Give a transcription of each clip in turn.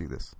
do this.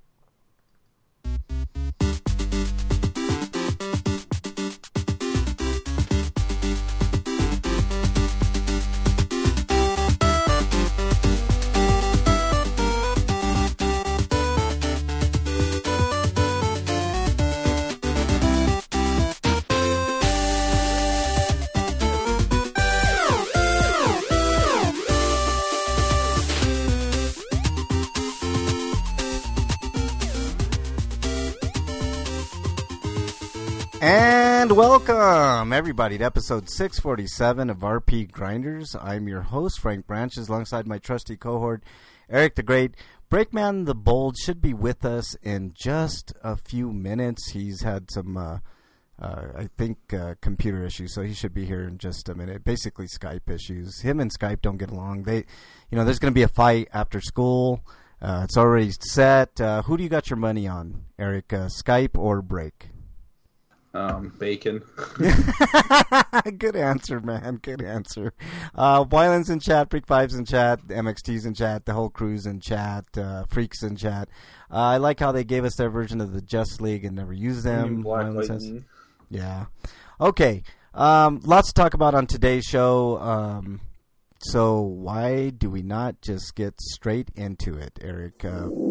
And welcome, everybody, to episode 647 of RP Grinders. I'm your host, Frank Branches, alongside my trusty cohort, Eric the Great. Breakman the Bold should be with us in just a few minutes. He's had some, computer issues, so he should be here in just a minute. Basically, Skype issues. Him and Skype don't get along. There's going to be a fight after school. It's already set. Who do you got your money on, Eric? Skype or Break? Bacon. Good answer, man. Good answer. Wyland's in chat, Freak5's in chat, MXT's in chat, the whole crew's in chat, Freak's in chat. I like how they gave us their version of the Just League and never used them. Yeah. Okay. Lots to talk about on today's show. So why do we not just get straight into it, Eric?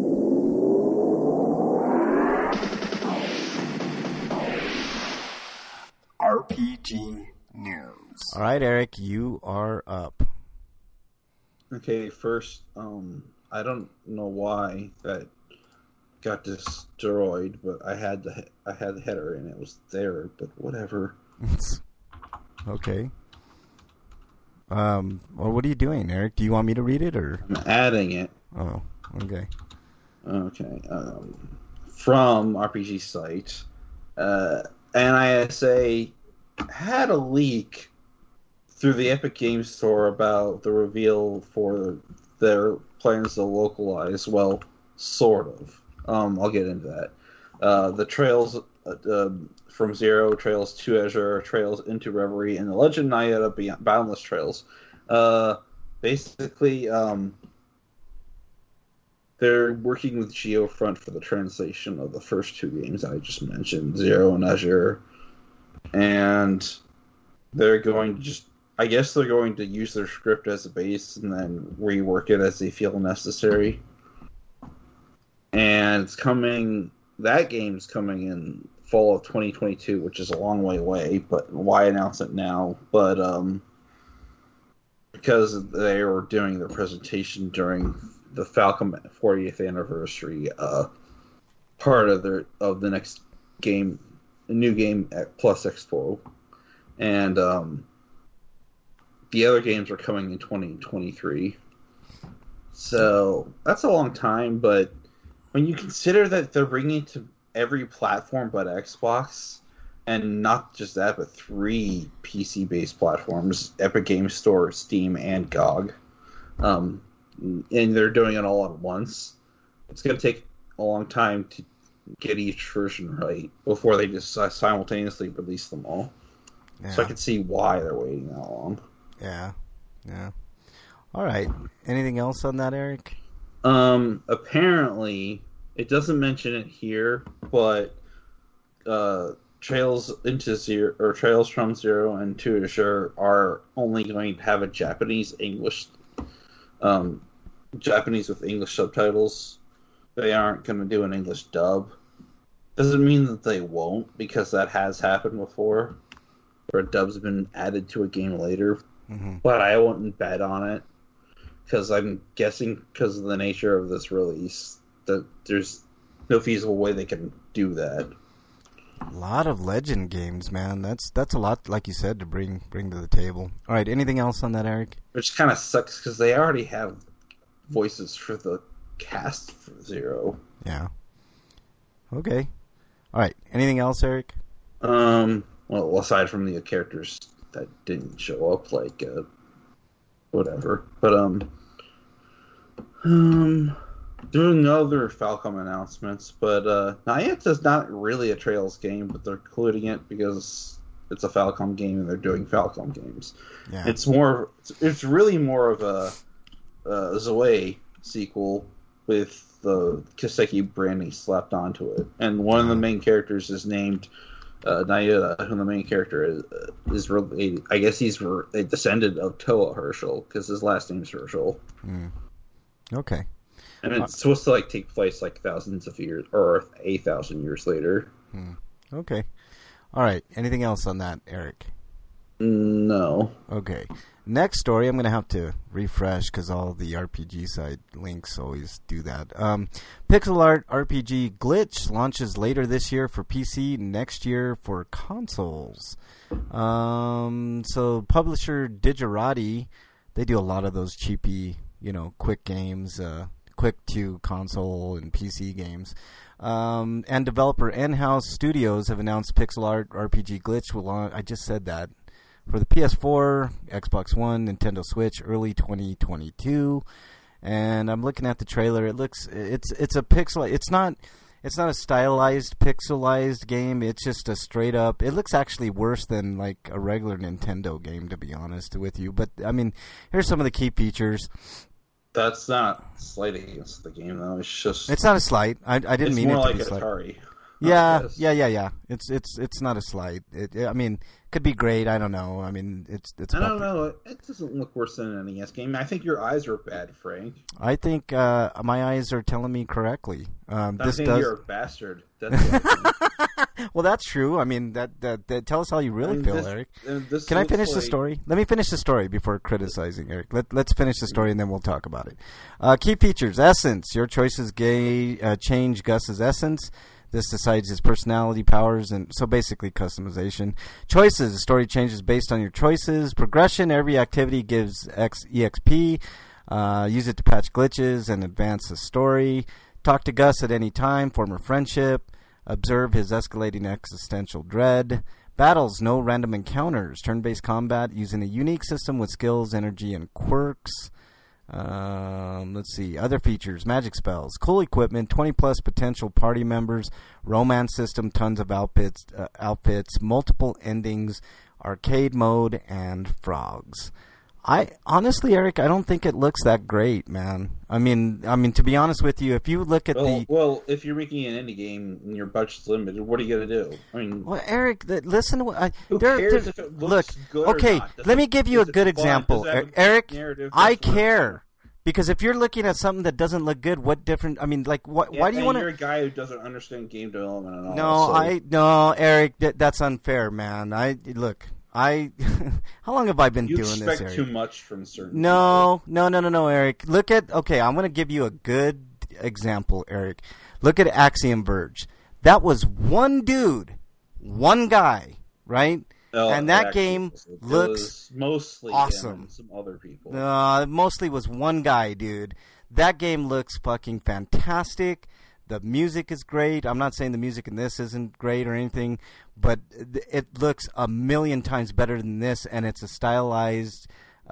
RPG News. All right, Eric, you are up. Okay, first, I don't know why that got destroyed, but I had the header and it was there, but whatever. Okay. Well, what are you doing, Eric? Do you want me to read it, or? I'm adding it. Oh, okay. Okay. From RPG site, NISA had a leak through the Epic Games Store about the reveal for their plans to localize. Well, sort of. I'll get into that. The trails from Zero, Trails to Azure, Trails into Reverie, and the Legend Nyetta Boundless Trails. Basically, they're working with GeoFront for the translation of the first two games I just mentioned, Zero and Azure. And they're going to I guess they're going to use their script as a base and then rework it as they feel necessary. And that game's coming in fall of 2022, which is a long way away, but why announce it now? But, because they were doing their presentation during the Falcom 40th anniversary, part of the next game, a new game at Plus Expo, and the other games are coming in 2023. So that's a long time, but when you consider that they're bringing it to every platform but Xbox, and not just that, but 3 PC-based platforms, Epic Games Store, Steam, and GOG, and they're doing it all at once, it's going to take a long time to get each version right before they just simultaneously release them all. Yeah. So I can see why they're waiting that long. Yeah. All right. Anything else on that, Eric? Apparently, it doesn't mention it here, but Trails into Zero, or Trails from Zero and to Azure are only going to have a Japanese with English subtitles. They aren't going to do an English dub. Doesn't mean that they won't, because that has happened before, where a dub's been added to a game later. Mm-hmm. But I wouldn't bet on it, because I'm guessing, because of the nature of this release, that there's no feasible way they can do that. A lot of Legend games, man. That's a lot, like you said, to bring to the table. All right, anything else on that, Eric? Which kind of sucks, because they already have voices for the cast for Zero. Yeah. Okay. All right. Anything else, Eric? Well, aside from the characters that didn't show up, like whatever. But doing other Falcom announcements, but Nyeta's not really a Trails game, but they're including it because it's a Falcom game and they're doing Falcom games. Yeah. It's really more of a Zoe sequel with the Kiseki branding slapped onto it. And one of the main characters is named Nayuta, who the main character is related. I guess he's a descendant of Toa Herschel, because his last name's Herschel. Okay. And it's supposed to take place thousands of years, or 1,000 years later. Okay. All right. Anything else on that, Eric? No. Okay. Next story, I'm going to have to refresh because all the RPG side links always do that. Pixel art RPG Glitch launches later this year for PC, next year for consoles. So publisher Digerati, they do a lot of those cheapy, quick games, quick to console and PC games. And developer N-House Studios have announced Pixel art RPG Glitch will launch. I just said that. For the PS4, Xbox One, Nintendo Switch, early 2022, and I'm looking at the trailer. It's a pixel. It's not a stylized pixelized game. It's just a straight up. It looks actually worse than a regular Nintendo game, to be honest with you. But I mean, here's some of the key features. That's not slighting against the game, though. It's not a slight. I didn't mean it to be slight. Atari. Yeah. It's not a slight. I mean, could be great. I don't know. I mean, it's. I don't know. It doesn't look worse than an NES game. I think your eyes are bad, Frank. I think my eyes are telling me correctly. You're a bastard. That's what I think. Well, that's true. I mean, that tell us how you really feel, Eric. Can I finish the story? Let me finish the story before criticizing Eric. Let's finish the story and then we'll talk about it. Key features: Essence. Your choices change Gus's essence. This decides his personality, powers, and so basically customization. Choices. The story changes based on your choices. Progression. Every activity gives EXP. Use it to patch glitches and advance the story. Talk to Gus at any time. Form a friendship. Observe his escalating existential dread. Battles. No random encounters. Turn-based combat using a unique system with skills, energy, and quirks. Let's see. Other features. Magic spells. Cool equipment. 20-plus potential party members. Romance system. Tons of outfits. Multiple endings. Arcade mode. And frogs. Honestly, Eric, I don't think it looks that great, man. I mean, to be honest with you, if you look at well, if you're making an indie game and your budget's limited, what are you gonna do? I mean, well, Eric, listen to what who cares if it looks good okay, or not? let me give you a good example, Eric. I care. Because if you're looking at something that doesn't look good, what different? I mean, why do you want to? You're a guy who doesn't understand game development at all. No, Eric, that's unfair, man. How long have I been doing this, Eric? You expect too much from certain people. No, Eric. I'm going to give you a good example, Eric. Look at Axiom Verge. That was one dude, one guy, right? And that game looks mostly awesome. Him and some other people. It mostly was one guy, dude. That game looks fucking fantastic. The music is great. I'm not saying the music in this isn't great or anything, but it looks a million times better than this, and it's a stylized,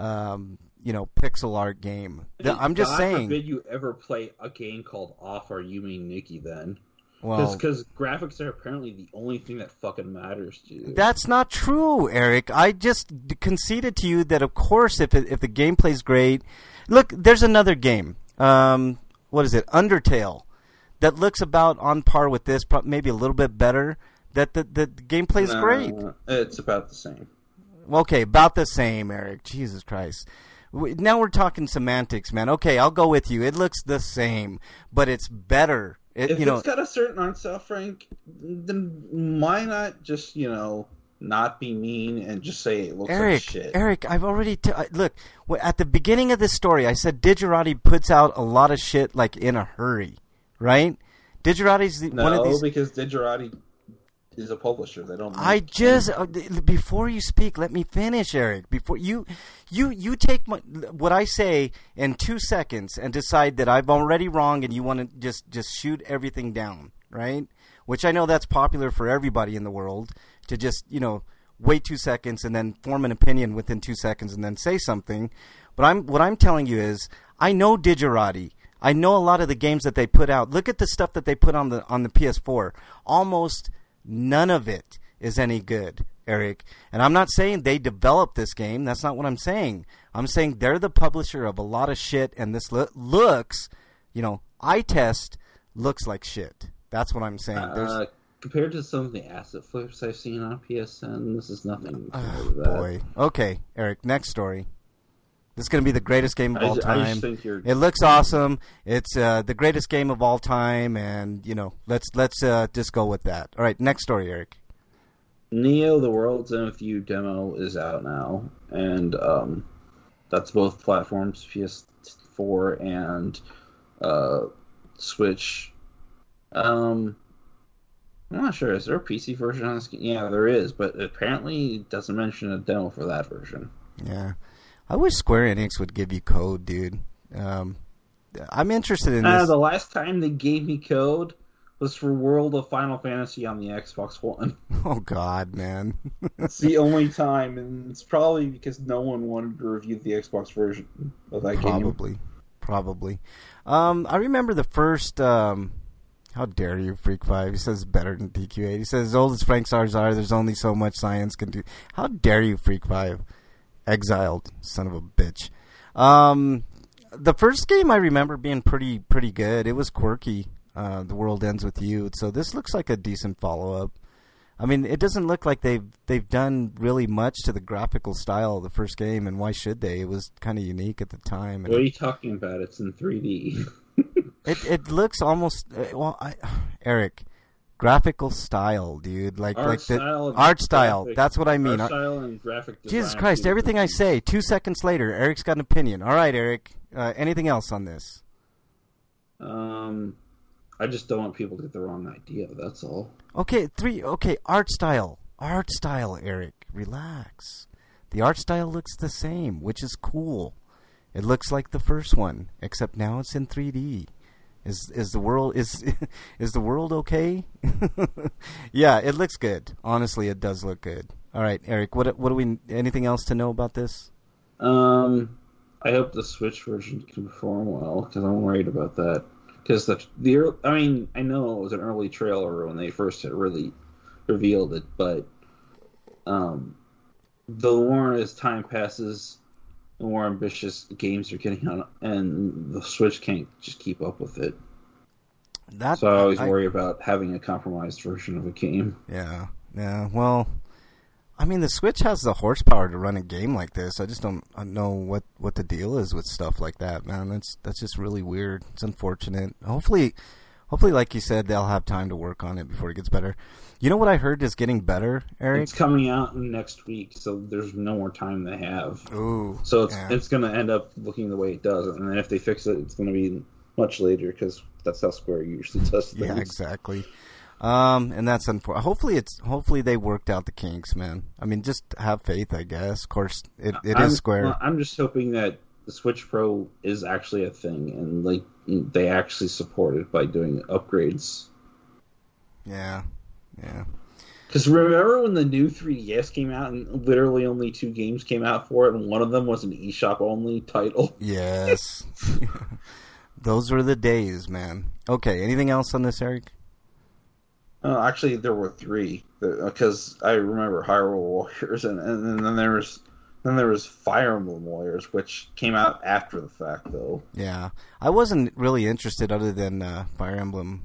pixel art game. I'm just saying. God forbid you ever play a game called Off, or you mean Nikki then? Well, because graphics are apparently the only thing that fucking matters to you. That's not true, Eric. I just conceded to you that, of course, if the gameplay's great. Look, there's another game. What is it? Undertale. That looks about on par with this, maybe a little bit better. That the gameplay is great. It's about the same. Okay, about the same, Eric. Jesus Christ. Now we're talking semantics, man. Okay, I'll go with you. It looks the same, but it's better. If it's got a certain art style, Frank, then why not just, not be mean and just say it looks like shit? Eric, I've already... look, at the beginning of this story, I said Digerati puts out a lot of shit, in a hurry. Right? Digerati's one of these... No, because Digerati is a publisher. They don't... before you speak, let me finish, Eric. Before you take what I say in 2 seconds and decide that I'm already wrong and you want to just shoot everything down, right? Which I know that's popular for everybody in the world, to just, wait 2 seconds and then form an opinion within 2 seconds and then say something. But what I'm telling you is, I know Digerati. I know a lot of the games that they put out. Look at the stuff that they put on the PS4. Almost none of it is any good, Eric. And I'm not saying they developed this game. That's not what I'm saying. I'm saying they're the publisher of a lot of shit, and this looks iTest looks like shit. That's what I'm saying. Compared to some of the asset flips I've seen on PSN, this is nothing compared to that. Boy. Okay, Eric, next story. This is going to be the greatest game of all time. I just think It looks awesome. It's the greatest game of all time, and let's just go with that. All right, next story, Eric. Neo: The World's End with You demo is out now, and that's both platforms, PS4 and Switch. I'm not sure. Is there a PC version on this game? Yeah, there is, but apparently it doesn't mention a demo for that version. Yeah. I wish Square Enix would give you code, dude. I'm interested in this. The last time they gave me code was for World of Final Fantasy on the Xbox One. Oh, God, man. It's the only time, and it's probably because no one wanted to review the Xbox version of that game. Probably. I remember the first... how dare you, Freak5? He says better than DQ8. He says, as old as Frank SARS are, there's only so much science can do. How dare you, Freak5? Exiled, son of a bitch. The first game I remember being pretty good. It was quirky. The World Ends With You. So this looks like a decent follow-up. I mean, it doesn't look like they've done really much to the graphical style of the first game, and why should they? It was kind of unique at the time. What are you talking about? It's in 3D. It looks almost Eric, graphical style, dude. Like the art style. That's what I mean. Art style and graphic design. Jesus Christ! Everything I say, 2 seconds later, Eric's got an opinion. All right, Eric. Anything else on this? I just don't want people to get the wrong idea. That's all. Okay, art style, Eric. Relax. The art style looks the same, which is cool. It looks like the first one, except now it's in 3D. Is the world is the world okay? Yeah, it looks good. Honestly, it does look good. All right, Eric. What do we? Anything else to know about this? I hope the Switch version can perform well because I'm worried about that. Because I know it was an early trailer when they first had really revealed it, but the more as time passes, the more ambitious games are getting out, and the Switch can't just keep up with it. So I always worry about having a compromised version of a game. Yeah. Well, I mean, the Switch has the horsepower to run a game like this. I just don't know what the deal is with stuff like that, man. That's just really weird. It's unfortunate. Hopefully, like you said, they'll have time to work on it before it gets better. You know what I heard is getting better, Eric? It's coming out next week, so there's no more time they have. Ooh. So it's going to end up looking the way it does, and then if they fix it, it's going to be much later because that's how Square usually does things. Yeah, exactly. And that's unfortunate. Hopefully they worked out the kinks, man. I mean, just have faith, I guess. Of course, it is Square. I'm just hoping that the Switch Pro is actually a thing, and like they actually support it by doing upgrades. Yeah. Because remember when the new 3DS came out and literally only 2 games came out for it, and one of them was an eShop only title? Yes. Those were the days, man. Okay, anything else on this, Eric? Actually, there were 3. Because I remember Hyrule Warriors, and then there was Fire Emblem Warriors, which came out after the fact, though. Yeah. I wasn't really interested other than Fire Emblem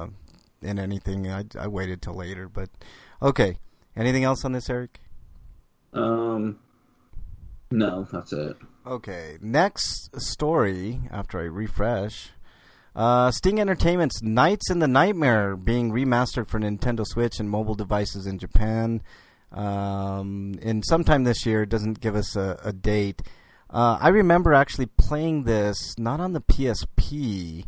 in anything. I waited till later, but okay. Anything else on this, Eric? No, that's it. Okay, next story after I refresh. Sting Entertainment's Nights in the Nightmare being remastered for Nintendo Switch and mobile devices in Japan in sometime this year. It doesn't give us a date. I remember actually playing this, not on the PSP.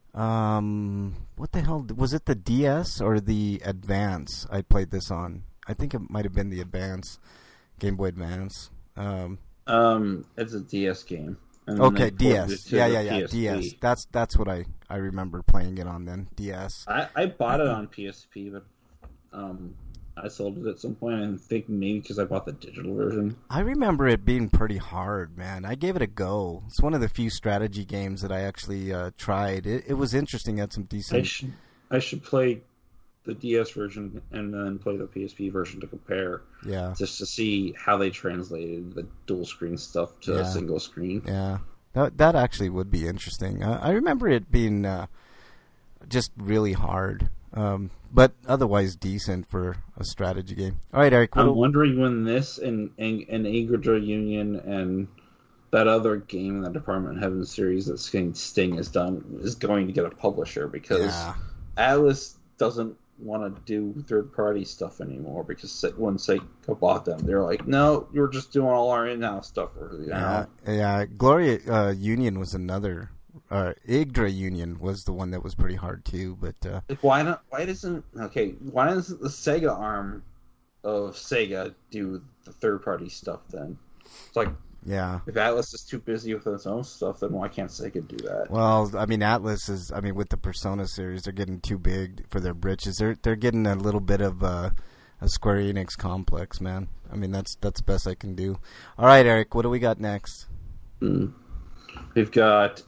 What the hell? Was it the DS or the Advance I played this on? I think it might have been the Advance, Game Boy Advance. It's a DS game. Okay, DS. Yeah, DS. That's what I remember playing it on then. DS. I bought it on PSP, but I sold it at some point. I think maybe because I bought the digital version. I remember it being pretty hard, man. I gave it a go. It's one of the few strategy games that I actually tried. It was interesting. It had some decent. I should play the DS version and then play the PSP version to compare. Yeah. Just to see how they translated the dual screen stuff to a single screen. Yeah. That actually would be interesting. I remember it being just really hard, but otherwise decent for a strategy game. All right, Eric. I'm wondering when this and Agra Union and that other game in the Department of Heaven series that Sting has done is going to get a publisher, because Atlas doesn't want to do third-party stuff anymore, because when Sega bought them, they're like, no, you're just doing all our in-house stuff. Yeah, Gloria Union was another. Yggdra Union was the one that was pretty hard too, but why doesn't the Sega arm of Sega do the third-party stuff then? It's like, if Atlas is too busy with its own stuff, then why can't Sega do that? Well, I mean, Atlas is. I mean, with the Persona series, they're getting too big for their britches. They're getting a little bit of a Square Enix complex, man. I mean, that's the best I can do. All right, Eric, what do we got next? We've got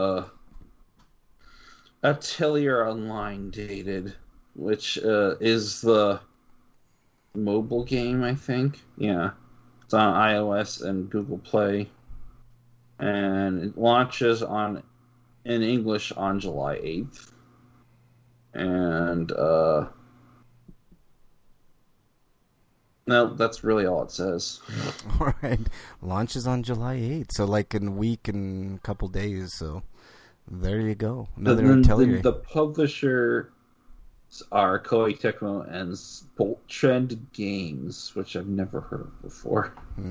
Atelier Online Dated, which is the mobile game, I think. Yeah. It's on iOS and Google Play, and it launches in English on July 8th. And no, that's really all it says. All right, launches on July 8th, so like in a week and a couple days. So there you go, another Atelier. The publisher are Koei Tecmo and Bolt Trend Games, which I've never heard of before.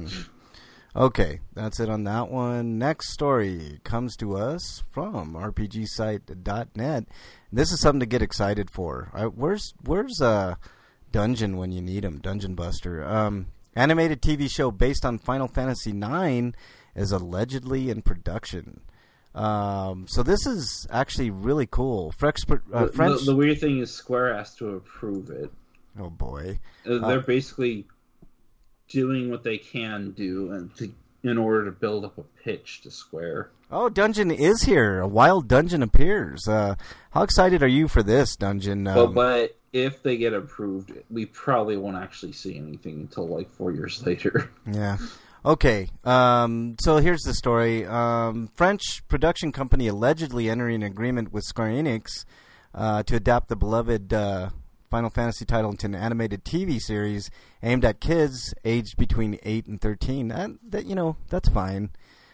Okay, that's it on that one. Next story comes to us from RPGsite.net. This is something to get excited for. Where's Dungeon when you need him? Dungeon Buster. Animated TV show based on Final Fantasy IX is allegedly in production. So this is actually really cool. French. The weird thing is Square has to approve it. Oh boy, they're basically doing what they can do in order to build up a pitch to Square. Oh, Dungeon is here. A wild Dungeon appears. How excited are you for this, Dungeon? But if they get approved, we probably won't actually see anything until like 4 years later. Yeah. Okay, so here's the story. French production company allegedly entering an agreement with Square Enix to adapt the beloved Final Fantasy title into an animated TV series aimed at kids aged between 8 and 13. That's fine.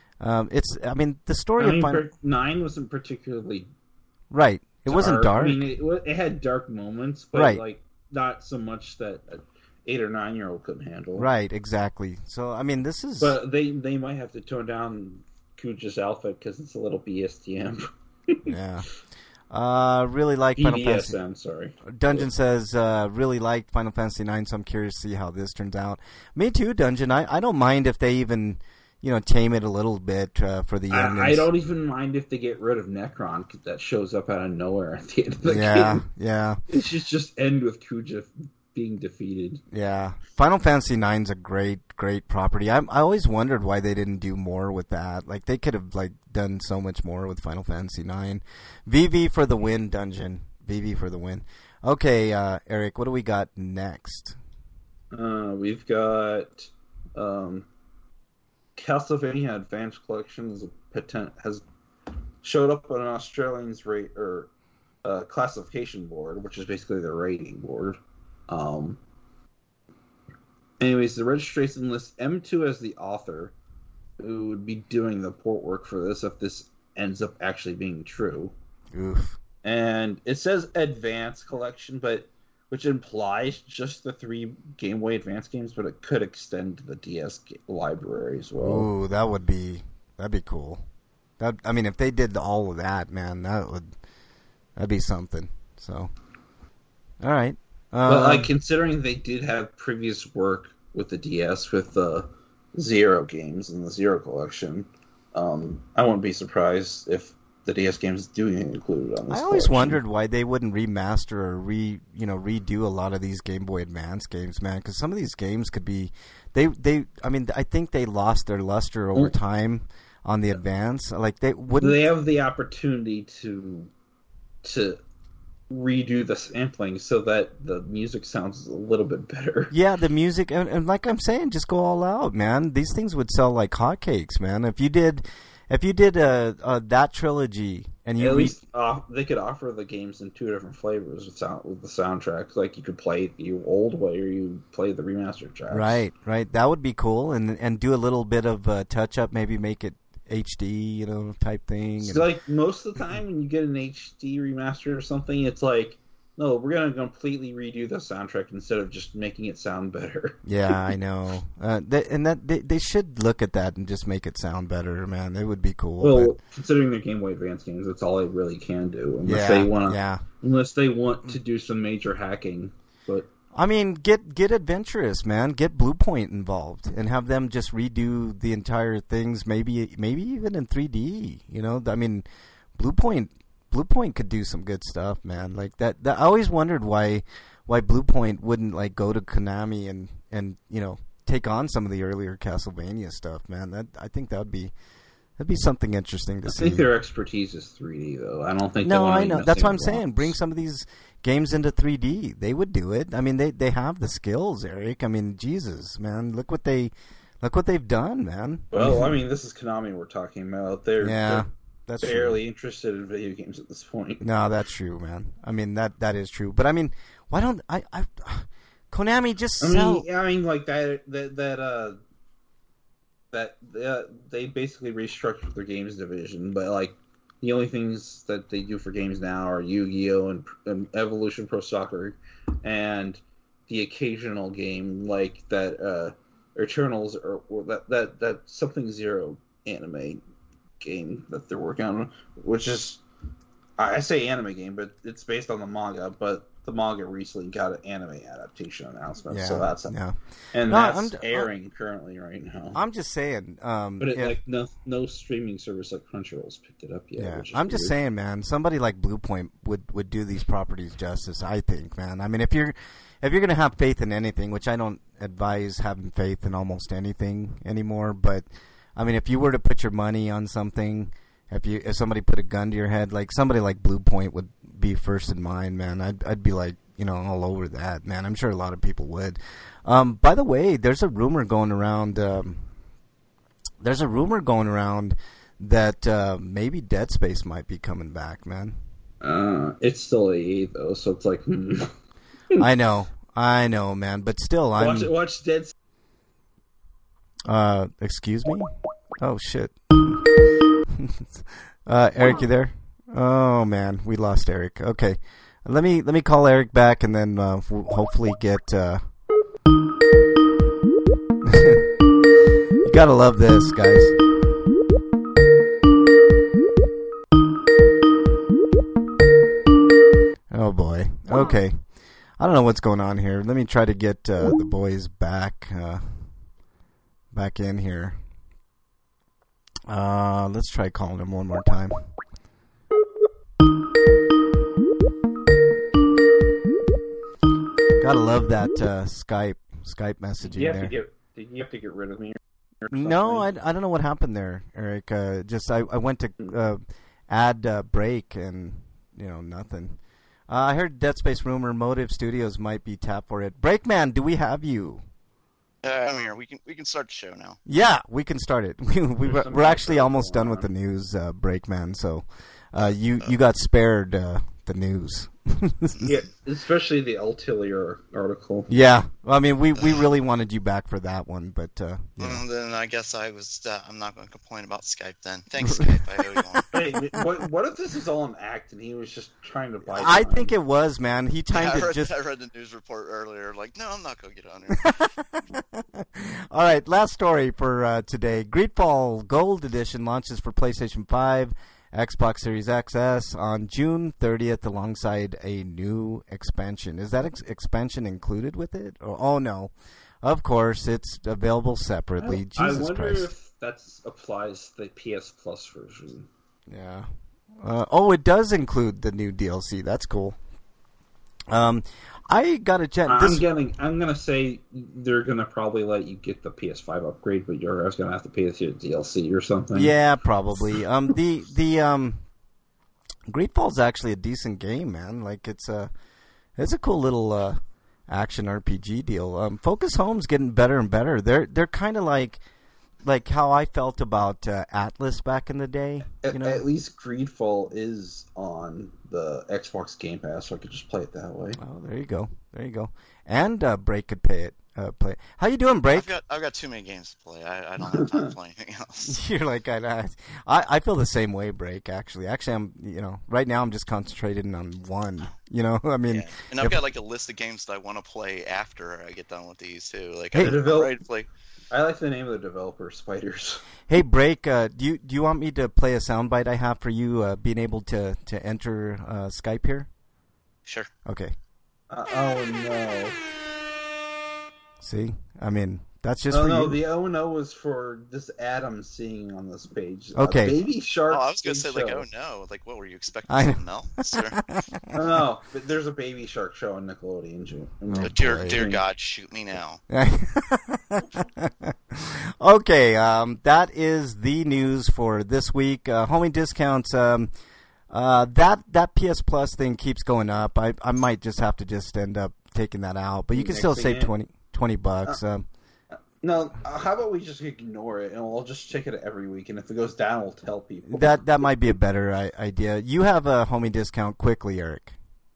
The story of 9 wasn't particularly right. It wasn't dark. I mean, it had dark moments, but like not so much that 8 or 9-year-old couldn't handle. Right, exactly. So, I mean, this is... But they might have to tone down Kuja's outfit because it's a little BSTM. Yeah. Really like Final Fantasy... BDSM, sorry. Dungeon says, really liked Final Fantasy IX, so I'm curious to see how this turns out. Me too, Dungeon. I don't mind if they even, tame it a little bit for the youngins. I don't even mind if they get rid of Necron, because that shows up out of nowhere at the end of the game. Yeah. It should just end with Kuja being defeated. Yeah. Final Fantasy IX's a great property. I always wondered why they didn't do more with that. Like, they could have done so much more with Final Fantasy IX. VV for the win, Dungeon. VV for the win. Okay, Eric, what do we got next? We've got Castlevania Advanced Collection has showed up on an Australian's classification board, which is basically the rating board. Anyways, the registration lists M2 as the author, who would be doing the port work for this if this ends up actually being true. Oof. And it says Advanced Collection, which implies just the 3 Game Boy Advance games, but it could extend to the DS library as well. Ooh, that'd be cool. If they did all of that, man, that'd be something. So, all right. But considering they did have previous work with the DS with the Zero games and the Zero collection, I wouldn't be surprised if the DS games do get included on this. I always wondered why they wouldn't remaster or redo a lot of these Game Boy Advance games, man. Because some of these games could be, I think they lost their luster over time on the Advance. Like they wouldn't. They have the opportunity to redo the sampling so that the music sounds a little bit better. Yeah, the music, and like I'm saying, just go all out, man. These things would sell like hotcakes, man. If if you did that trilogy and you At least they could offer the games in 2 different flavors with the soundtracks. Like you could play it the old way or you play the remastered tracks. Right. That would be cool, and do a little bit of touch up, maybe make it HD, type thing. So like most of the time when you get an HD remaster or something, it's like, no, we're gonna completely redo the soundtrack instead of just making it sound better. Yeah, I know. They should look at that and just make it sound better, man. It would be cool. Well, considering they're Game Boy Advance games, that's all they really can do, unless they want to do some major hacking. But I mean, get adventurous, man. Get Bluepoint involved and have them just redo the entire things. Maybe even in 3D. I mean, Bluepoint could do some good stuff, man. Like that I always wondered why Bluepoint wouldn't like go to Konami and take on some of the earlier Castlevania stuff, man. I think that'd be something interesting to see. I think their expertise is 3D though. I don't think. No, I know. That's what I'm saying. Bring some of these games into 3D. They would do it. I mean, they have the skills, Eric. I mean, Jesus, man. Look what they've done, man. Well, I mean, this is Konami we're talking about. They're that's barely true. Interested in video games at this point. No, that's true, man. I mean, that is true. But I mean, why don't Konami just sell? I mean, like that they basically restructured their games division, but like the only things that they do for games now are Yu-Gi-Oh and Evolution Pro Soccer, and the occasional game like that Eternals or that Something Zero anime game that they're working on, which is, I say anime game, but it's based on the manga, but the manga recently got an anime adaptation announcement, so that's that's airing currently right now. I'm just saying, but no streaming service like Crunchyroll's picked it up yet. Yeah, I'm just saying, man. Somebody like Bluepoint would do these properties justice, I think, man. I mean, if you're gonna have faith in anything, which I don't advise having faith in almost anything anymore, but I mean, if you were to put your money on something, if somebody put a gun to your head, like somebody like Bluepoint would be first in mind, man. I'd be like, all over that, man. I'm sure a lot of people would. By the way, there's a rumor going around. That maybe Dead Space might be coming back, man. It's still EA though, so it's like. I know, man. But still, watch Dead Space. Excuse me? Oh, shit. Eric, you there? Oh, man. We lost Eric. Okay. Let me call Eric back and then we'll hopefully get... You gotta love this, guys. Oh, boy. Okay. I don't know what's going on here. Let me try to get the boys back in here. Let's try calling him one more time. Gotta love that Skype messaging there. Did you have to get rid of me? No, I don't know what happened there, Eric. I went to add break and nothing. I heard Dead Space rumor Motive Studios might be tapped for it. Breakman, do we have you? I'm here. We can start the show now. Yeah, we can start it. We're actually almost done with the news, Breakman. So you got spared the news. Yeah, especially the Ulterior article. Yeah, I mean we really wanted you back for that one, but well, then I guess I'm not going to complain about Skype then. Thanks, Skype. I owe you one. Hey, what if this is all an act and he was just trying to buy time? I think it was, man. He timed it I read the news report earlier. Like, no, I'm not going to get on here. All right, last story for today. Greedfall Gold Edition launches for PlayStation 5, Xbox Series XS on June 30th alongside a new expansion. Is that expansion included with it? Oh, no. Of course, it's available separately. Jesus I wonder Christ. if that applies to the PS Plus version. Yeah. It does include the new DLC. That's cool. I got a chat. I'm gonna say they're gonna probably let you get the PS5 upgrade, but you're always gonna have to pay the DLC or something. Yeah, probably. The Greedfall's actually a decent game, man. Like it's a cool little action RPG deal. Focus Home's getting better and better. They're kind of like like how I felt about Atlas back in the day. At least Greedfall is on the Xbox Game Pass, so I could just play it that way. Oh, there you go. And Break could play it. How you doing, Break? I've got too many games to play. I don't have time to play anything else. You're like I feel the same way, Break. Actually, I'm right now I'm just concentrating on one. I mean, yeah. And I've got like a list of games that I want to play after I get done with these too. Like hey, I'm ready to play. I like the name of the developer, Spiders. Hey, Break. Do you want me to play a soundbite I have for you? Being able to enter Skype here. Sure. Okay. Oh no. See, I mean, that's just for you. No, the oh no was for this Adam singing on this page. Okay. Baby Shark. Oh, I was going to say, like, oh no. Like, what were you expecting? Something else? No, but there's a Baby Shark show on Nickelodeon. Dear God, shoot me now. Okay, that is the news for this week. Homie discounts. That PS Plus thing keeps going up. I might just have to end up taking that out, but you can still save $20. No, how about we just ignore it and we'll just check it every week, and if it goes down, we'll tell people. That might be a better idea. You have a homie discount quickly, Eric.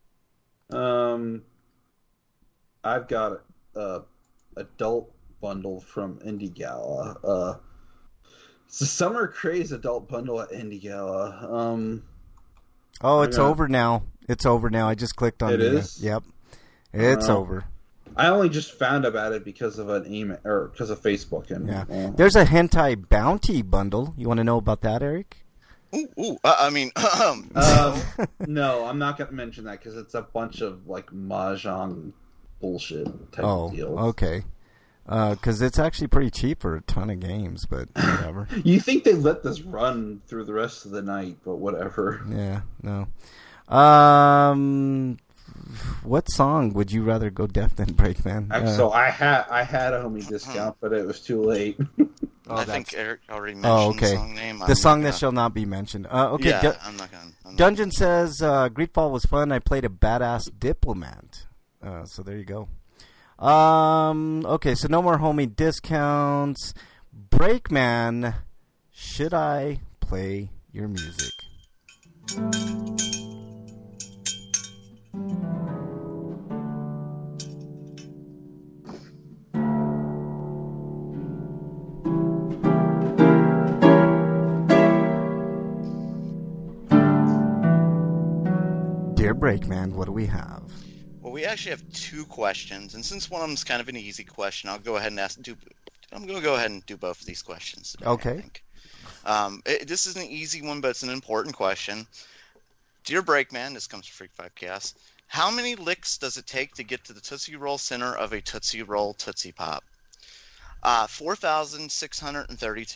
I've got a adult bundle from Indie Gala. It's the Summer Craze adult bundle at Indie Gala. It's over now. It's over now. I just clicked on it. It is? Yep. It's over. I only just found about it because of an email or because of Facebook. And there's a hentai bounty bundle. You want to know about that, Eric? I mean, no, I'm not going to mention that because it's a bunch of like mahjong bullshit type of deals. Okay. Because it's actually pretty cheap for a ton of games, but whatever. You think they let this run through the rest of the night, but whatever. Yeah, no. What song would you rather go deaf than break, man? So I had a homie discount, but it was too late. I think Eric already mentioned the song name. The song that shall not be mentioned. Okay. Yeah, I'm not gonna. Dungeon says, Greedfall was fun. I played a badass diplomat. So there you go. Okay, so no more homie discounts. Breakman, should I play your music? Dear Breakman, what do we have? Well, we actually have two questions, and since one of them is kind of an easy question, I'll go ahead and I'm going to go ahead and do both of these questions today, okay. I think. This is an easy one, but it's an important question. Dear Breakman, this comes from Freak 5 Chaos. How many licks does it take to get to the Tootsie Roll center of a Tootsie Roll Tootsie Pop? 4,632.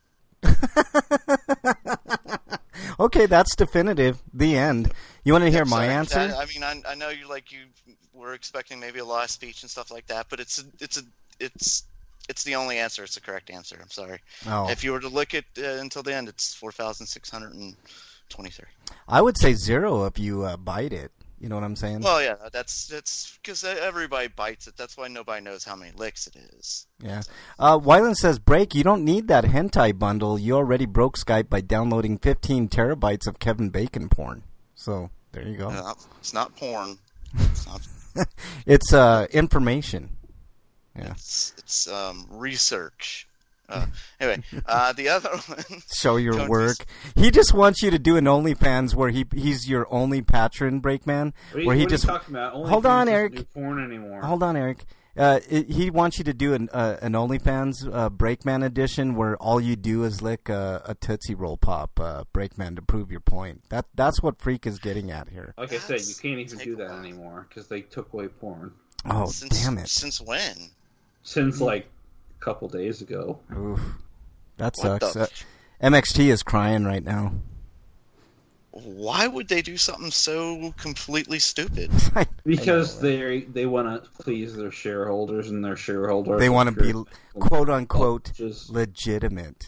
Okay, that's definitive. The end. You want to hear my answer? I mean, I know you were expecting maybe a lot of speech and stuff like that, but it's the only answer. It's the correct answer. I'm sorry. Oh. If you were to look at until the end, it's 4,623. I would say 0 if you bite it. You know what I'm saying? Well, yeah, that's because everybody bites it. That's why nobody knows how many licks it is. Yeah. Wyland says, Break, you don't need that hentai bundle. You already broke Skype by downloading 15 terabytes of Kevin Bacon porn. So, there you go. It's not porn. It's not. It's information. Yeah. It's research. Anyway, the other one. Show your work. He just wants you to do an OnlyFans where he's your only patron, Breakman. What are you talking about? Hold on, Eric. Isn't porn anymore. Hold on, Eric. He wants you to do an OnlyFans Breakman edition where all you do is lick a Tootsie Roll Pop Breakman to prove your point. That's what Freak is getting at here. Like I said, you can't even do that anymore because they took away porn. Oh, damn it! Since when? Since like a couple days ago. Oof. That sucks. MXT is crying right now. Why would they do something so completely stupid? Because they want to please their shareholders, and their shareholders. They want to be quote unquote legitimate.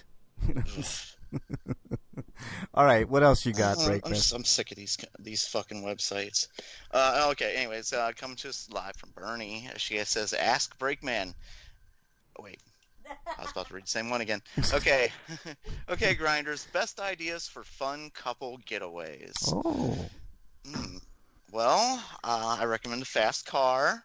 All right, what else you got, Breakman? I'm sick of these fucking websites. Okay, anyways, coming to us live from Bernie. She says, "Ask Breakman." Oh, wait. I was about to read the same one again. Okay. Okay, Grinders. Best ideas for fun couple getaways. Oh. Well, I recommend a fast car.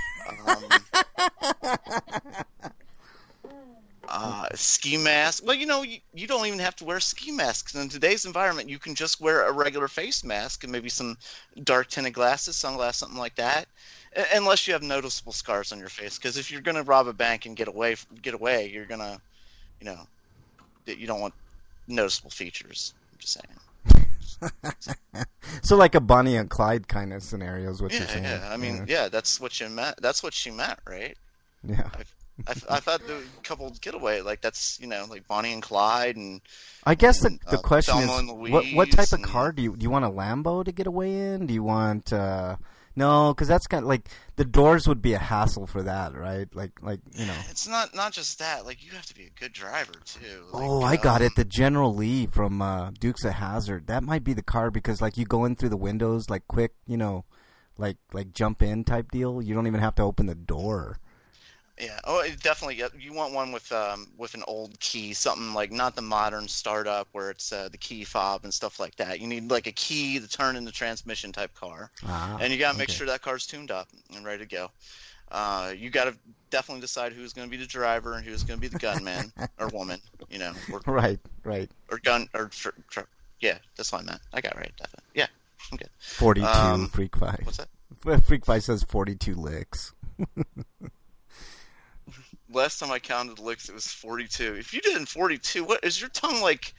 Ski mask. Well, you don't even have to wear ski masks. In today's environment, you can just wear a regular face mask and maybe some dark tinted glasses, sunglasses, something like that. Unless you have noticeable scars on your face, because if you're gonna rob a bank and get away, you're gonna, you don't want noticeable features. I'm just saying. So like a Bonnie and Clyde kind of scenario is what you're saying. Yeah. I mean, yeah, that's what she meant. That's what she meant, right? Yeah. I thought the couple getaway, like that's like Bonnie and Clyde, and I guess the question Thelma is, and Louise what type of and- car do you want a Lambo to get away in? Do you want no? Because that's kind of like the doors would be a hassle for that, right? Like It's not just that. Like you have to be a good driver too. Like, Oh, I got it. The General Lee from Dukes of Hazzard. That might be the car because like you go in through the windows like quick, like jump in type deal. You don't even have to open the door. Yeah. Oh, definitely. You want one with an old key, something like not the modern startup where it's the key fob and stuff like that. You need like a key to turn in the transmission type car, and you got to make sure that car's tuned up and ready to go. You got to definitely decide who's going to be the driver and who's going to be the gunman or woman. Or, Right. or gun or yeah, that's what I meant. I got it right. Definitely. Yeah, I'm good. 42 Freak 5. What's that? Freak 5 says 42 licks. Last time I counted the licks, it was 42. If you did in 42, what is your tongue like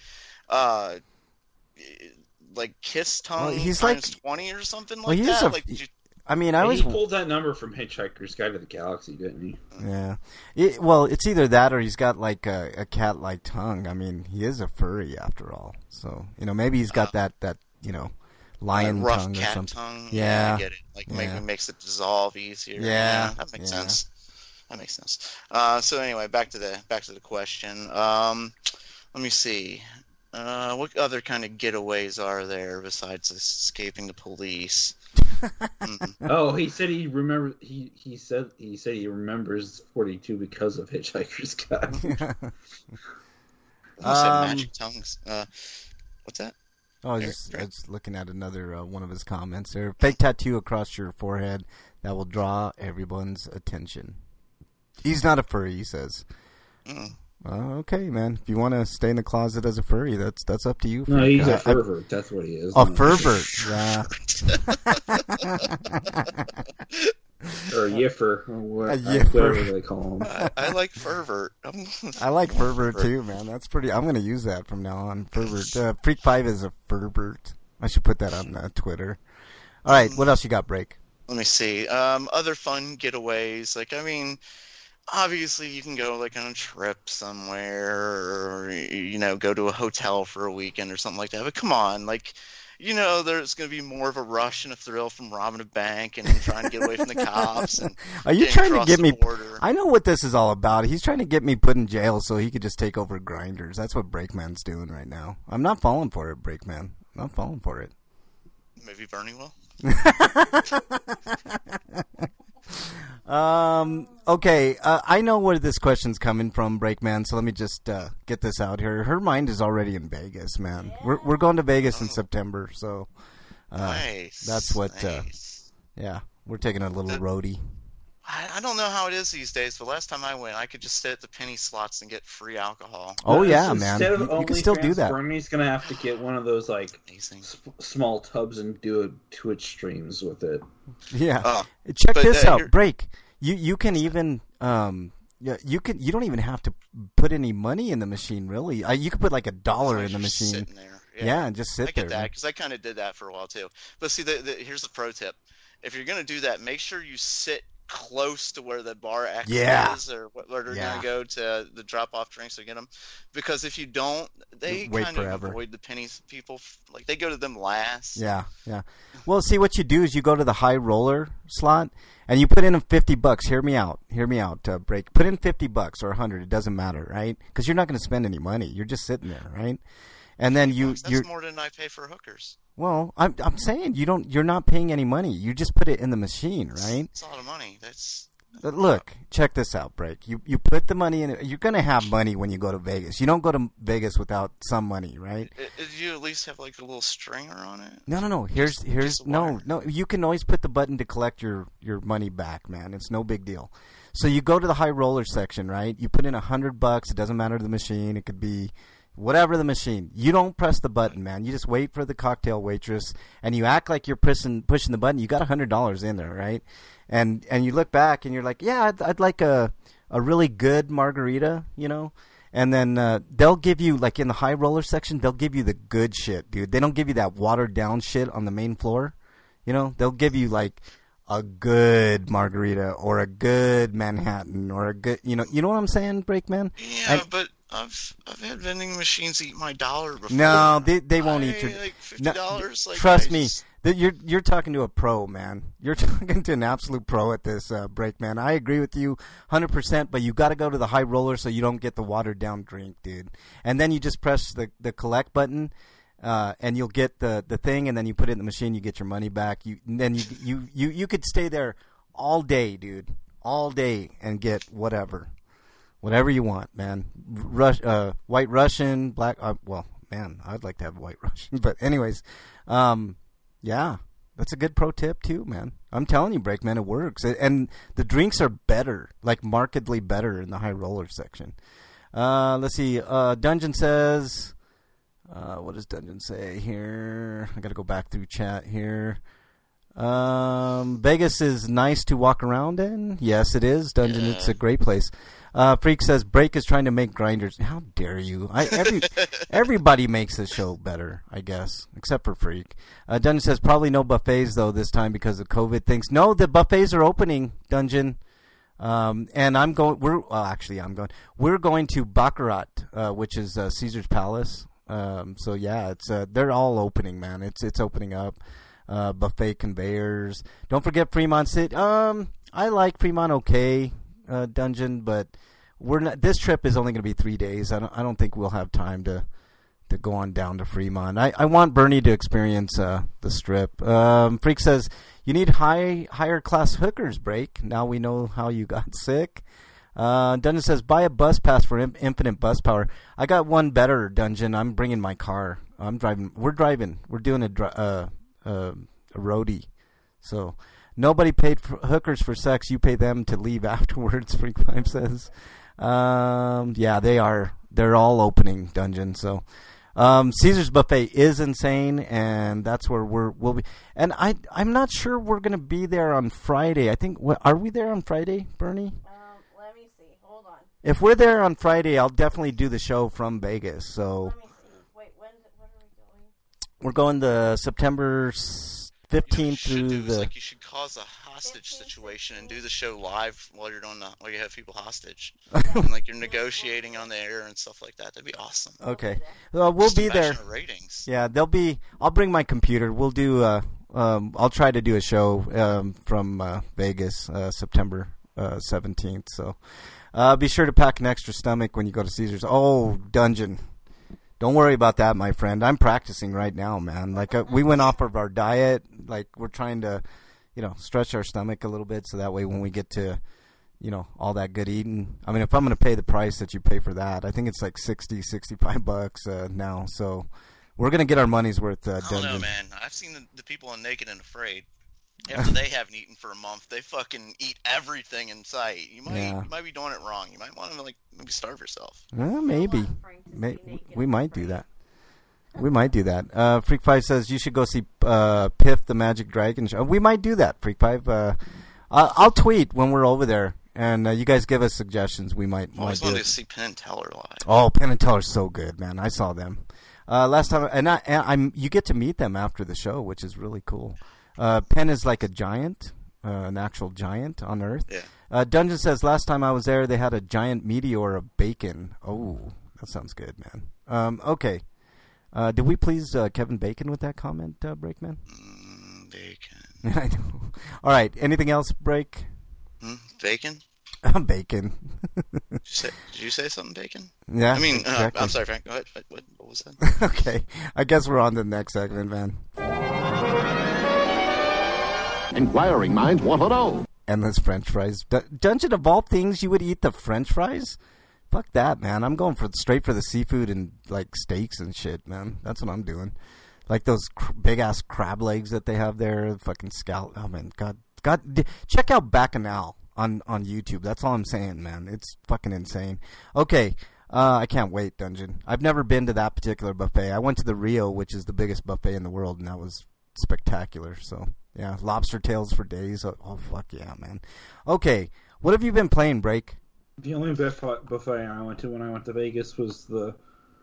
kiss tongue? Well, he's times like 20 or something well, like he's that. a- Like, did you, I mean, I was He pulled that number from Hitchhiker's Guide to the Galaxy, didn't he? yeah. Well, it's either that or he's got like a cat-like tongue. I mean, he is a furry after all. So maybe he's got that lion rough tongue or cat something. tongue. Yeah. I get it. Like Yeah. maybe makes it dissolve easier. Yeah. That makes Yeah. sense. That makes sense. So anyway, back to the question. Let me see. What other kind of getaways are there besides escaping the police? Oh, he said he remember. He said he remembers 42 because of Hitchhiker's Guide. You said magic tongues. What's that? Oh, I was just looking at another one of his comments there. Fake tattoo across your forehead that will draw everyone's attention. He's not a furry, he says. Okay, man. If you want to stay in the closet as a furry, that's up to you. No, he's a Frank. pervert. That's what he is. A pervert. Yeah. Or a yiffer. Or A yiffer. whatever they call him. I like pervert. I like pervert too, man. That's pretty. I'm gonna use that from now on. Pervert. Freak 5 is a pervert. I should put that on Twitter. All right, what else you got, Break? Let me see. Other fun getaways. Like, I mean, obviously you can go like on a trip somewhere, or go to a hotel for a weekend or something like that. But come on, like, there's going to be more of a rush and a thrill from robbing a bank and trying to get away from the cops. And Are you getting trying to across get the me? border. I know what this is all about. He's trying to get me put in jail so he could just take over Grinders. That's what Breakman's doing right now. I'm not falling for it, Breakman. I'm not falling for it. Maybe Bernie will. Okay, I know where this question's coming from, Breakman. So let me just get this out here. Her mind is already in Vegas, man. We're going to Vegas in September, so Nice. that's what. Nice. Yeah, we're taking a little roadie. I don't know how it is these days, but last time I went, I could just sit at the penny slots and get free alcohol. Oh But yeah, man. instead of You can still do OnlyFans, that. Bernie's gonna have to get one of those like Amazing. small tubs and do a Twitch streams with it. Yeah. Oh, Check but, this out, here- Break. You can even you don't even have to put any money in the machine really. You could put like $1 in the Just machine. sitting there. Yeah, and just sit I there. get that because I kind of did that for a while too. But see, here's the pro tip: if you're gonna do that, make sure you sit close to where the bar actually Yeah. is, or where they're Yeah. gonna go to the drop-off drinks or get them. Because if you don't, they Wait kind of forever. avoid the pennies. People like they go to them last. Yeah. Well, see, what you do is you go to the high roller slot and you put in $50. Hear me out. Break. Put in $50 or $100. It doesn't matter, right? Because you're not going to spend any money. You're just sitting there, right? And then That's you're more than I pay for hookers. well. I'm saying you're not paying any money. You just put it in the machine, right? It's a lot of money. That's Look, check this out, Break. You put the money in. You're gonna have money when you go to Vegas. You don't go to Vegas without some money, right? Did you at least have like a little stringer on it? No. Here's no. You can always put the button to collect your money back, man. It's no big deal. So you go to the high roller section, right? You put in $100. It doesn't matter the machine. It could be whatever the machine. You don't press the button, man. You just wait for the cocktail waitress, and you act like you're pushing the button. You got $100 in there, right? And you look back, and you're like, yeah, I'd like a really good margarita, you know? And then they'll give you, like in the high roller section, they'll give you the good shit, dude. They don't give you that watered down shit on the main floor. You know, they'll give you like a good margarita or a good Manhattan or a good, you know what I'm saying, Breakman? Yeah, but I've had vending machines eat my dollar before. No, they won't eat your like $50. No, like, trust me. You're talking to a pro, man. You're talking to an absolute pro at this break, man. I agree with you 100%, but you got to go to the high roller so you don't get the watered down drink, dude. And then you just press the collect button, and you'll get the thing, and then you put it in the machine. You get your money back. You could stay there all day, dude, all day, and get whatever you want, man. White Russian, black. Well, man, I'd like to have White Russian, but anyways. Yeah, that's a good pro tip too, man. I'm telling you, Breakman, it works. And the drinks are better, like markedly better in the high roller section. Let's see. Dungeon says, what does Dungeon say here? I got to go back through chat here. Vegas is nice to walk around in. Yes, it is. Dungeon, It's a great place. Freak says Break is trying to make grinders. How dare you? Everybody makes the show better, I guess, except for Freak. Dungeon says probably no buffets though this time because of COVID things. No, the buffets are opening, Dungeon. And I'm going. We're going to Baccarat, which is Caesar's Palace. So yeah, it's they're all opening, man. It's opening up. Buffet conveyors. Don't forget Fremont City. I like Fremont okay. Dungeon, but we're not. This trip is only going to be 3 days. I don't think we'll have time to go on down to Fremont. I want Bernie to experience the Strip. Freak says you need higher class hookers. Break. Now we know how you got sick. Dungeon says buy a bus pass for infinite bus power. I got one better, Dungeon. I'm bringing my car. I'm driving. We're driving. We're doing a roadie. So. Nobody paid for hookers for sex. You pay them to leave afterwards, Freak 5 says. Yeah, they are. They're all opening, Dungeon. So Caesar's Buffet is insane, and that's where we'll be. And I'm not sure we're going to be there on Friday. I think, are we there on Friday, Bernie? Let me see. Hold on. If we're there on Friday, I'll definitely do the show from Vegas. So Let me see. Wait, when are we going? We're going the September 15th through the. Like you should cause a hostage situation and do the show live while you're while you have people hostage, and like you're negotiating on the air and stuff like that. That'd be awesome. Okay, well, we'll be there. Ratings. Yeah, I'll bring my computer. We'll do. I'll try to do a show from Vegas, September 17th. So be sure to pack an extra stomach when you go to Caesars. Oh, Dungeon. Don't worry about that, my friend. I'm practicing right now, man. Like we went off of our diet. Like we're trying to, stretch our stomach a little bit so that way when we get to, all that good eating. I mean, if I'm going to pay the price that you pay for that, I think it's like $65 now. So we're going to get our money's worth. I don't know, man. I've seen the people on Naked and Afraid. After they haven't eaten for a month, they fucking eat everything in sight. You might be doing it wrong. You might want to maybe starve yourself. Maybe. We might do that. We might do that. Freak 5 says you should go see Piff the Magic Dragon show. We might do that, Freak 5. I'll tweet when we're over there, and you guys give us suggestions. We might. I always wanted to see Penn and Teller live. Oh, Penn and Teller's so good, man. I saw them last time, and you get to meet them after the show, which is really cool. Penn is like a giant, an actual giant on Earth. Yeah. Dungeon says last time I was there, they had a giant meteor of bacon. Oh, that sounds good, man. Okay. Did we please Kevin Bacon with that comment, Breakman? Bacon. I know. All right. Anything else, Break? Bacon? Bacon. Did you say something, Bacon? Yeah. I mean, exactly. I'm sorry, Frank. Go ahead. What was that? Okay. I guess we're on to the next segment, man. Inquiring minds want to know. endless French fries. Dungeon, of all things, you would eat the French fries? Fuck that, man. I'm going straight for the seafood and like steaks and shit, man. That's what I'm doing. Like those big ass crab legs that they have there, fucking scallop. Oh man, God, check out Bacchanal on YouTube. That's all I'm saying, man. It's fucking insane. Okay, I can't wait, Dungeon. I've never been to that particular buffet. I went to the Rio, which is the biggest buffet in the world, and that was spectacular. So yeah, lobster tails for days. Oh fuck yeah, man. Okay, what have you been playing, Break? The only buffet I went to when I went to Vegas was the.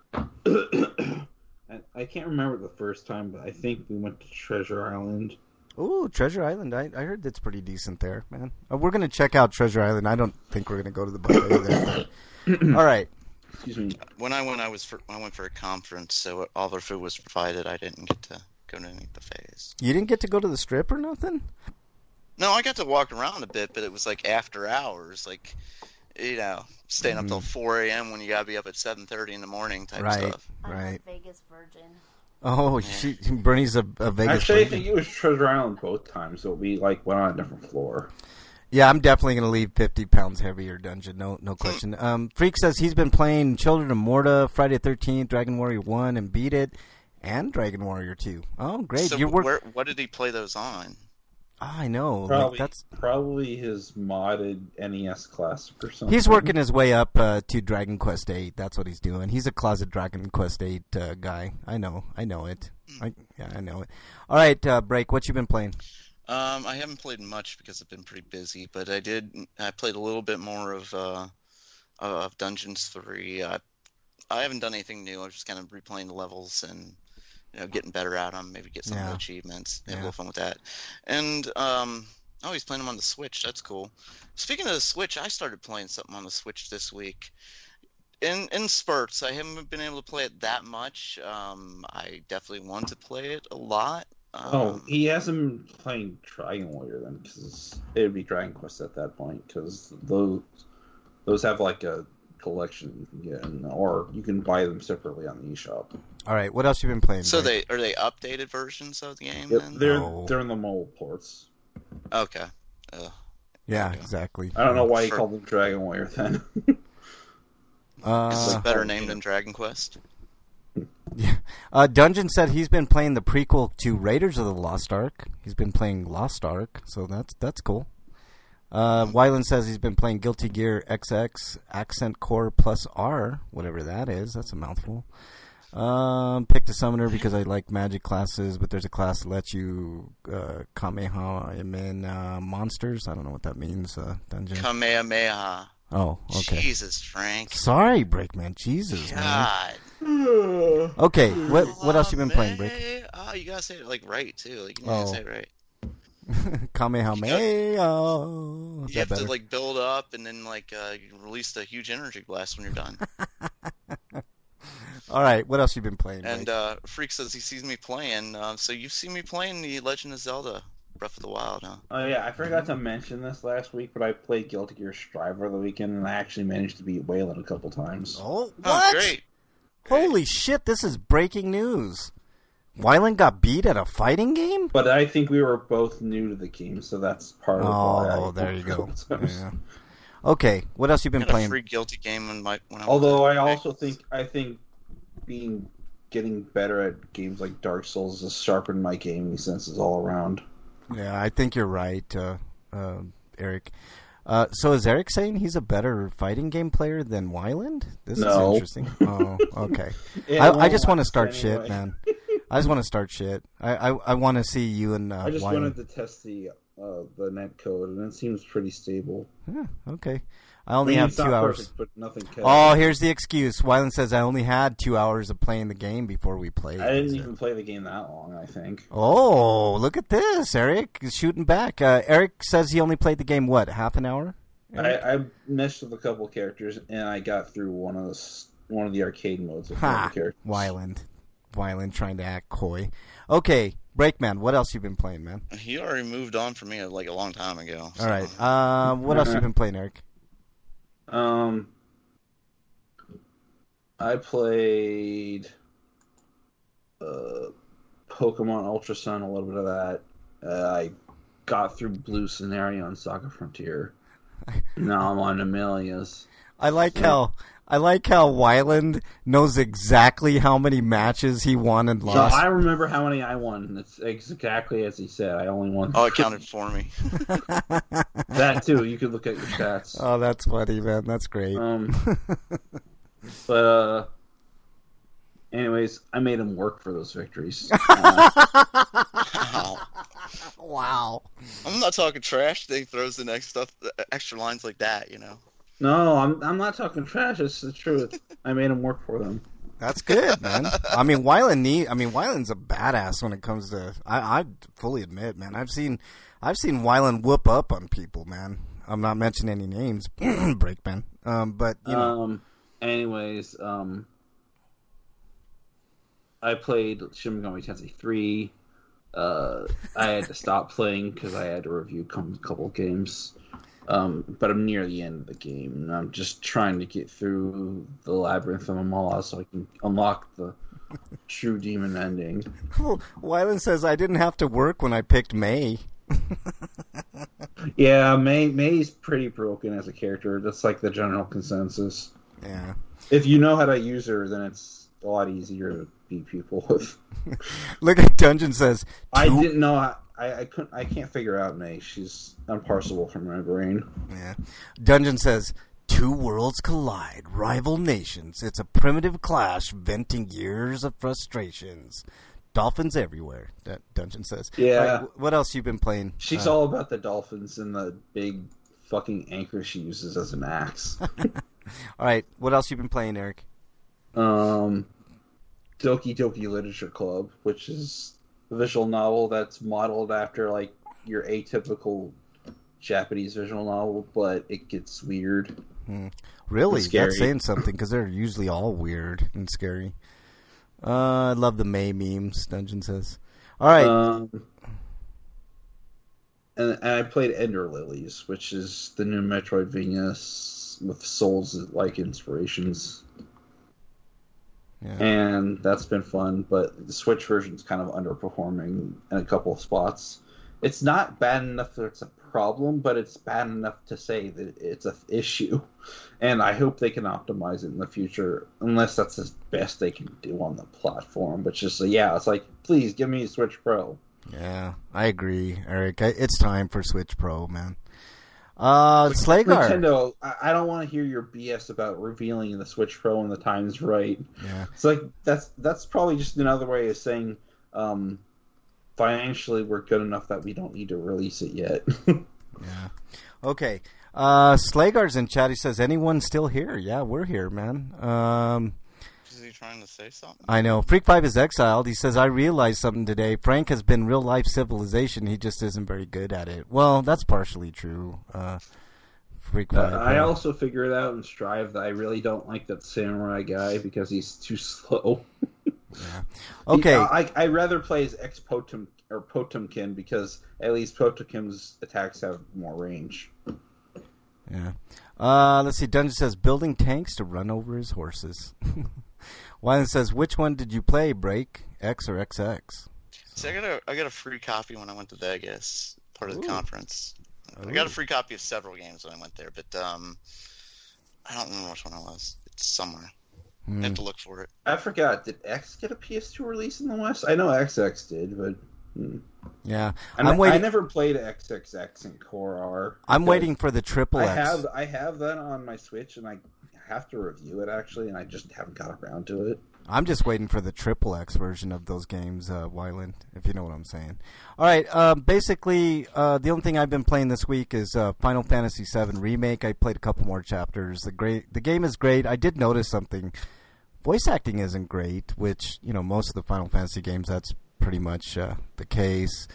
I can't remember the first time, but I think we went to Treasure Island. Ooh, Treasure Island. I heard that's pretty decent there, man. We're going to check out Treasure Island. I don't think we're going to go to the buffet there. But... All right. Excuse me. When I went for a conference, so all their food was provided. I didn't get to go to any buffets. You didn't get to go to the Strip or nothing? No, I got to walk around a bit, but it was like after hours, like, you know, staying up till 4 a.m. when you gotta be up at 7:30 in the morning type stuff. I'm a Vegas virgin. Oh, Bernie's a Vegas Actually, virgin. I think it was Treasure Island both times, so we like went on a different floor. Yeah, I'm definitely going to leave 50 pounds heavier, Dungeon. No question. Freak says he's been playing Children of Morta, Friday the 13th, Dragon Warrior 1, and beat it, and Dragon Warrior 2. Oh, great. So what did he play those on? I know. Probably his modded NES Classic or something. He's working his way up to Dragon Quest 8. That's what he's doing. He's a closet Dragon Quest 8 guy. I know it. I know it. All right, Break, what you been playing? I haven't played much because I've been pretty busy, but I played a little bit more of Dungeons 3. I haven't done anything new. I'm just kind of replaying the levels and getting better at them, maybe get some of the achievements, have a little fun with that. And, he's playing them on the Switch. That's cool. Speaking of the Switch, I started playing something on the Switch this week. In spurts. I haven't been able to play it that much. I definitely want to play it a lot. He hasn't been playing Dragon Warrior then, because it would be Dragon Quest at that point, because those have like a collection you can get, or you can buy them separately on the eShop. All right, what else you been playing? So Break? are they updated versions of the game? Yep, then? they're in the mobile ports. Okay. Yeah, exactly. I don't know why you called them Dragon Warrior then. It's a better name than Dragon Quest. Yeah. Dungeon said he's been playing the prequel to Raiders of the Lost Ark. He's been playing Lost Ark, so that's cool. Wyland says he's been playing Guilty Gear XX Accent Core Plus R, whatever that is. That's a mouthful. Picked a summoner because I like magic classes, but there's a class that lets you Kamehameha monsters. I don't know what that means, Dungeon. Kamehameha. Oh, okay. Jesus, Frank. Sorry, Breakman. Jesus, God. man. Okay, what else you been playing, Break? Oh, you gotta say it like right too. Like you gotta say it right. Kamehameha. You have to like build up and then like you release the huge energy blast when you're done. All right, what else you been playing? And Freak says he sees me playing. So you've seen me playing the Legend of Zelda Breath of the Wild, huh? Oh yeah, I forgot to mention this last week, but I played Guilty Gear Strive over the weekend, and I actually managed to beat Waylon a couple times. Oh, what? Oh, great. Holy shit, this is breaking news. Wyland got beat at a fighting game? But I think we were both new to the game, so that's part of why. Oh, there you go. Yeah. Okay, what else you been playing? A free Guilty game when I Although I think getting better at games like Dark Souls has sharpened my gaming senses all around. Yeah, I think you're right, Eric. So is Eric saying he's a better fighting game player than Wyland? This is interesting. Oh, okay. I just want to start shit, man. I just want to start shit. I want to see you and I just Wyland. wanted to test the net code, and it seems pretty stable. Yeah, okay. I only have 2 hours. Perfect, but nothing Here's the excuse. Wyland says I only had 2 hours of playing the game before we played. I didn't even play the game that long, I think. Oh, look at this. Eric is shooting back. Eric says he only played the game, what, half an hour? I messed with a couple characters, and I got through one of the arcade modes of one of the characters. Wyland trying to act coy. Okay, Breakman, what else you been playing, man? He already moved on from me like a long time ago. So. All right. What else you been playing, Eric? I played Pokemon Ultra Sun, a little bit of that. I got through Blue Scenario on Saga Frontier. Now I'm on Amelia's. I like how Wyland knows exactly how many matches he won and So lost. I remember how many I won. It's exactly as he said. I only won. Oh, it counted for me. That too. You could look at your stats. Oh, that's funny, man. That's great. But anyways, I made him work for those victories. Wow. Wow. I'm not talking trash. They throws the extra lines like that, you know. No, I'm not talking trash. It's the truth. I made him work for them. That's good, man. I mean, Wyland's a badass when it comes to. I fully admit, man. I've seen Wyland whoop up on people, man. I'm not mentioning any names, Breakman. But you know. Anyways, I played Shin Megami Tensei 3. I had to stop playing because I had to review a couple games. But I'm near the end of the game, and I'm just trying to get through the Labyrinth of Amala so I can unlock the true demon ending. Wyland says, I didn't have to work when I picked May. Yeah, May's pretty broken as a character. That's like the general consensus. Yeah. If you know how to use her, then it's a lot easier to beat people with. Look at Dungeon says, I didn't know how... I can't figure out May. She's unparsable from my brain. Yeah. Dungeon says, two worlds collide, rival nations. It's a primitive clash, venting years of frustrations. Dolphins everywhere, that Dungeon says. Yeah. All right, what else you been playing? She's all about the dolphins and the big fucking anchor she uses as an axe. All right, what else you been playing, Eric? Doki Doki Literature Club, which is a visual novel that's modeled after like your atypical Japanese visual novel, but it gets weird. Really? It's scary. That's saying something, because they're usually all weird and scary. I love the May memes, Dungeon says. All right. And I played Ender Lilies, which is the new Metroidvania with Souls-like inspirations. Yeah. And that's been fun, but the Switch version's kind of underperforming in a couple of spots. It's not bad enough that it's a problem, but it's bad enough to say that it's an issue. And I hope they can optimize it in the future, unless that's the best they can do on the platform. But just, it's like, please give me a Switch Pro. Yeah, I agree, Eric. It's time for Switch Pro, man. Slagar. Nintendo, I don't want to hear your BS about revealing the Switch Pro when the time's right. Yeah. It's like, that's probably just another way of saying, financially we're good enough that we don't need to release it yet. Yeah. Okay. Slagar's in chat. He says, anyone still here? Yeah, we're here, man. Is he trying to say something? I know. Freak 5 is exiled. He says, I realized something today. Frank has been real-life civilization. He just isn't very good at it. Well, that's partially true. Freak 5. I also figured out in Strive that I really don't like that samurai guy because he's too slow. Yeah. Okay. I'd rather play as Potemkin or Potemkin because at least Potemkin's attacks have more range. Yeah. Let's see. Dungeon says, building tanks to run over his horses. Wyland says, which one did you play, Break? X or XX? See, I got a free copy when I went to Vegas, part of the conference. Ooh. I got a free copy of several games when I went there, but I don't remember which one it was. It's somewhere. I have to look for it. I forgot. Did X get a PS2 release in the West? I know XX did, but... Yeah. I'm waiting. I never played XXX and Core R. I'm waiting for the triple X. I have that on my Switch, and I have to review it, actually, and I just haven't got around to it. I'm just waiting for the triple X version of those games, Wyland, if you know what I'm saying. All right, basically, the only thing I've been playing this week is Final Fantasy VII Remake. I played a couple more chapters. The game is great. I did notice something. Voice acting isn't great, which, most of the Final Fantasy games, that's pretty much the case.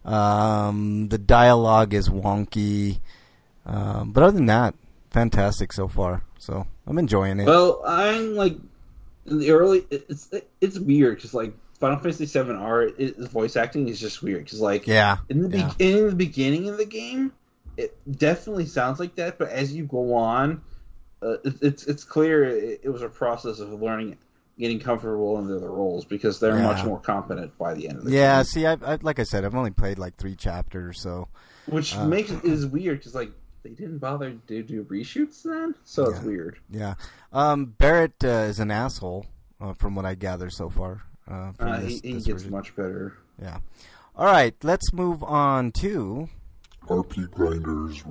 The dialogue is wonky. But other than that, fantastic so far. So I'm enjoying it. Well, I'm like... In the early, it's weird because like Final Fantasy VII R, voice acting is just weird because like in the beginning of the game, it definitely sounds like that, but as you go on, it's clear it was a process of learning, getting comfortable in their roles because they're Yeah. much more competent by the end of the Yeah, game. see, I like I said, I've only played like 3 chapters, so Which makes it is weird because like they didn't bother to do reshoots then, so it's Yeah. weird. yeah. Barrett is an asshole, from what I gather so far. From He this gets version. much better. Yeah. All right, let's move on to. RP Grinders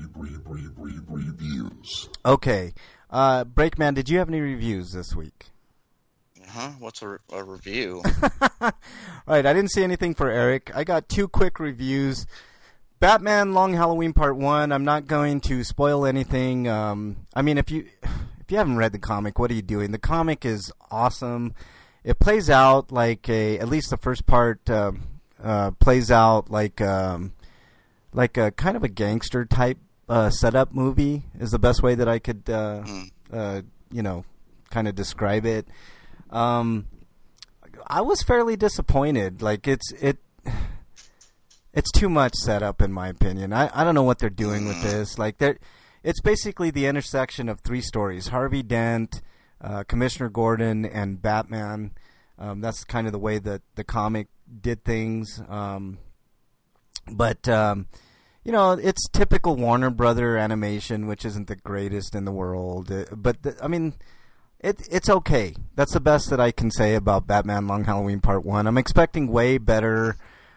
reviews. Okay, Breakman, did you have any reviews this week? Huh? What's a review? All right, I didn't see anything for Eric. I got 2 quick reviews. Batman Long Halloween Part 1. I'm not going to spoil anything. I mean, if you haven't read the comic, what are you doing? The comic is awesome. It plays out like at least the first part plays out like a kind of a gangster type setup movie is the best way that I could kind of describe it. I was fairly disappointed. Like it's too much setup in my opinion. I don't know what they're doing with this. Like it's basically the intersection of 3 stories: Harvey Dent, Commissioner Gordon, and Batman. That's kind of the way that the comic did things. But it's typical Warner Brother animation, which isn't the greatest in the world. It's okay. That's the best that I can say about Batman Long Halloween Part 1. I'm expecting way better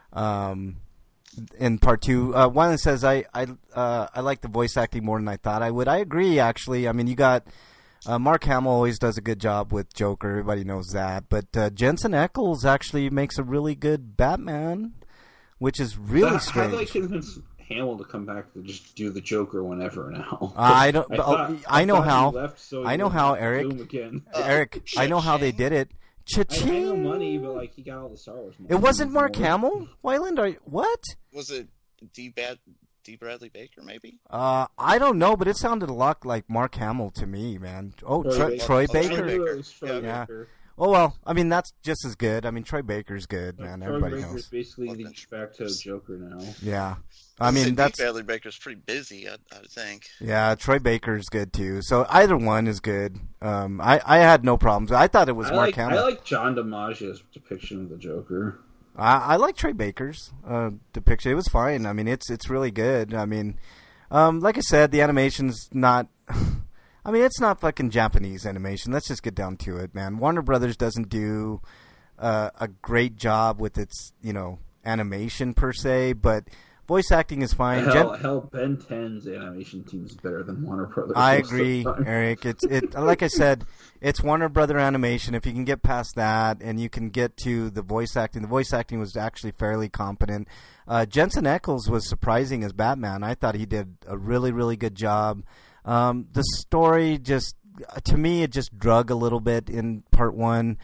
in Part 2. Wyland says, I like the voice acting more than I thought I would. I agree, actually. I mean, you got Mark Hamill always does a good job with Joker. Everybody knows that. But Jensen Ackles actually makes a really good Batman, which is really strange. How do they convince Hamill to come back to just do the Joker whenever now? I know how. Left, so I know how, Eric. Again. Eric, I know how they did it. I had no Cha-ching! money, but like he got all the Star Wars money. It wasn't Mark Hamill? Wyland, what? Was it D. Bradley Baker, maybe? I don't know, but it sounded a lot like Mark Hamill to me, man. Oh, Troy I Baker. knew it was Troy Yeah. Baker. Oh, well, I mean, that's just as good. I mean, Troy Baker's good, man. Troy Everybody Baker's knows. basically the de facto Joker now. Yeah. I mean, that's... D. Bradley Baker's pretty busy, I would think. Yeah, Troy Baker's good, too. So either one is good. I had no problems. I thought it was Mark Hamill. I like John DiMaggio's depiction of the Joker. I like Troy Baker's depiction. It was fine. I mean, it's really good. I mean, like I said, the animation's not... I mean, it's not fucking Japanese animation. Let's just get down to it, man. Warner Brothers doesn't do a great job with its, animation per se, but voice acting is fine. Hell, Ben 10's animation team is better than Warner Brothers. I most of the agree, time. Eric. It like I said, it's Warner Brother animation. If you can get past that and you can get to the voice acting was actually fairly competent. Jensen Ackles was surprising as Batman. I thought he did a really, really good job. The story to me, it just drug a little bit in Part 1.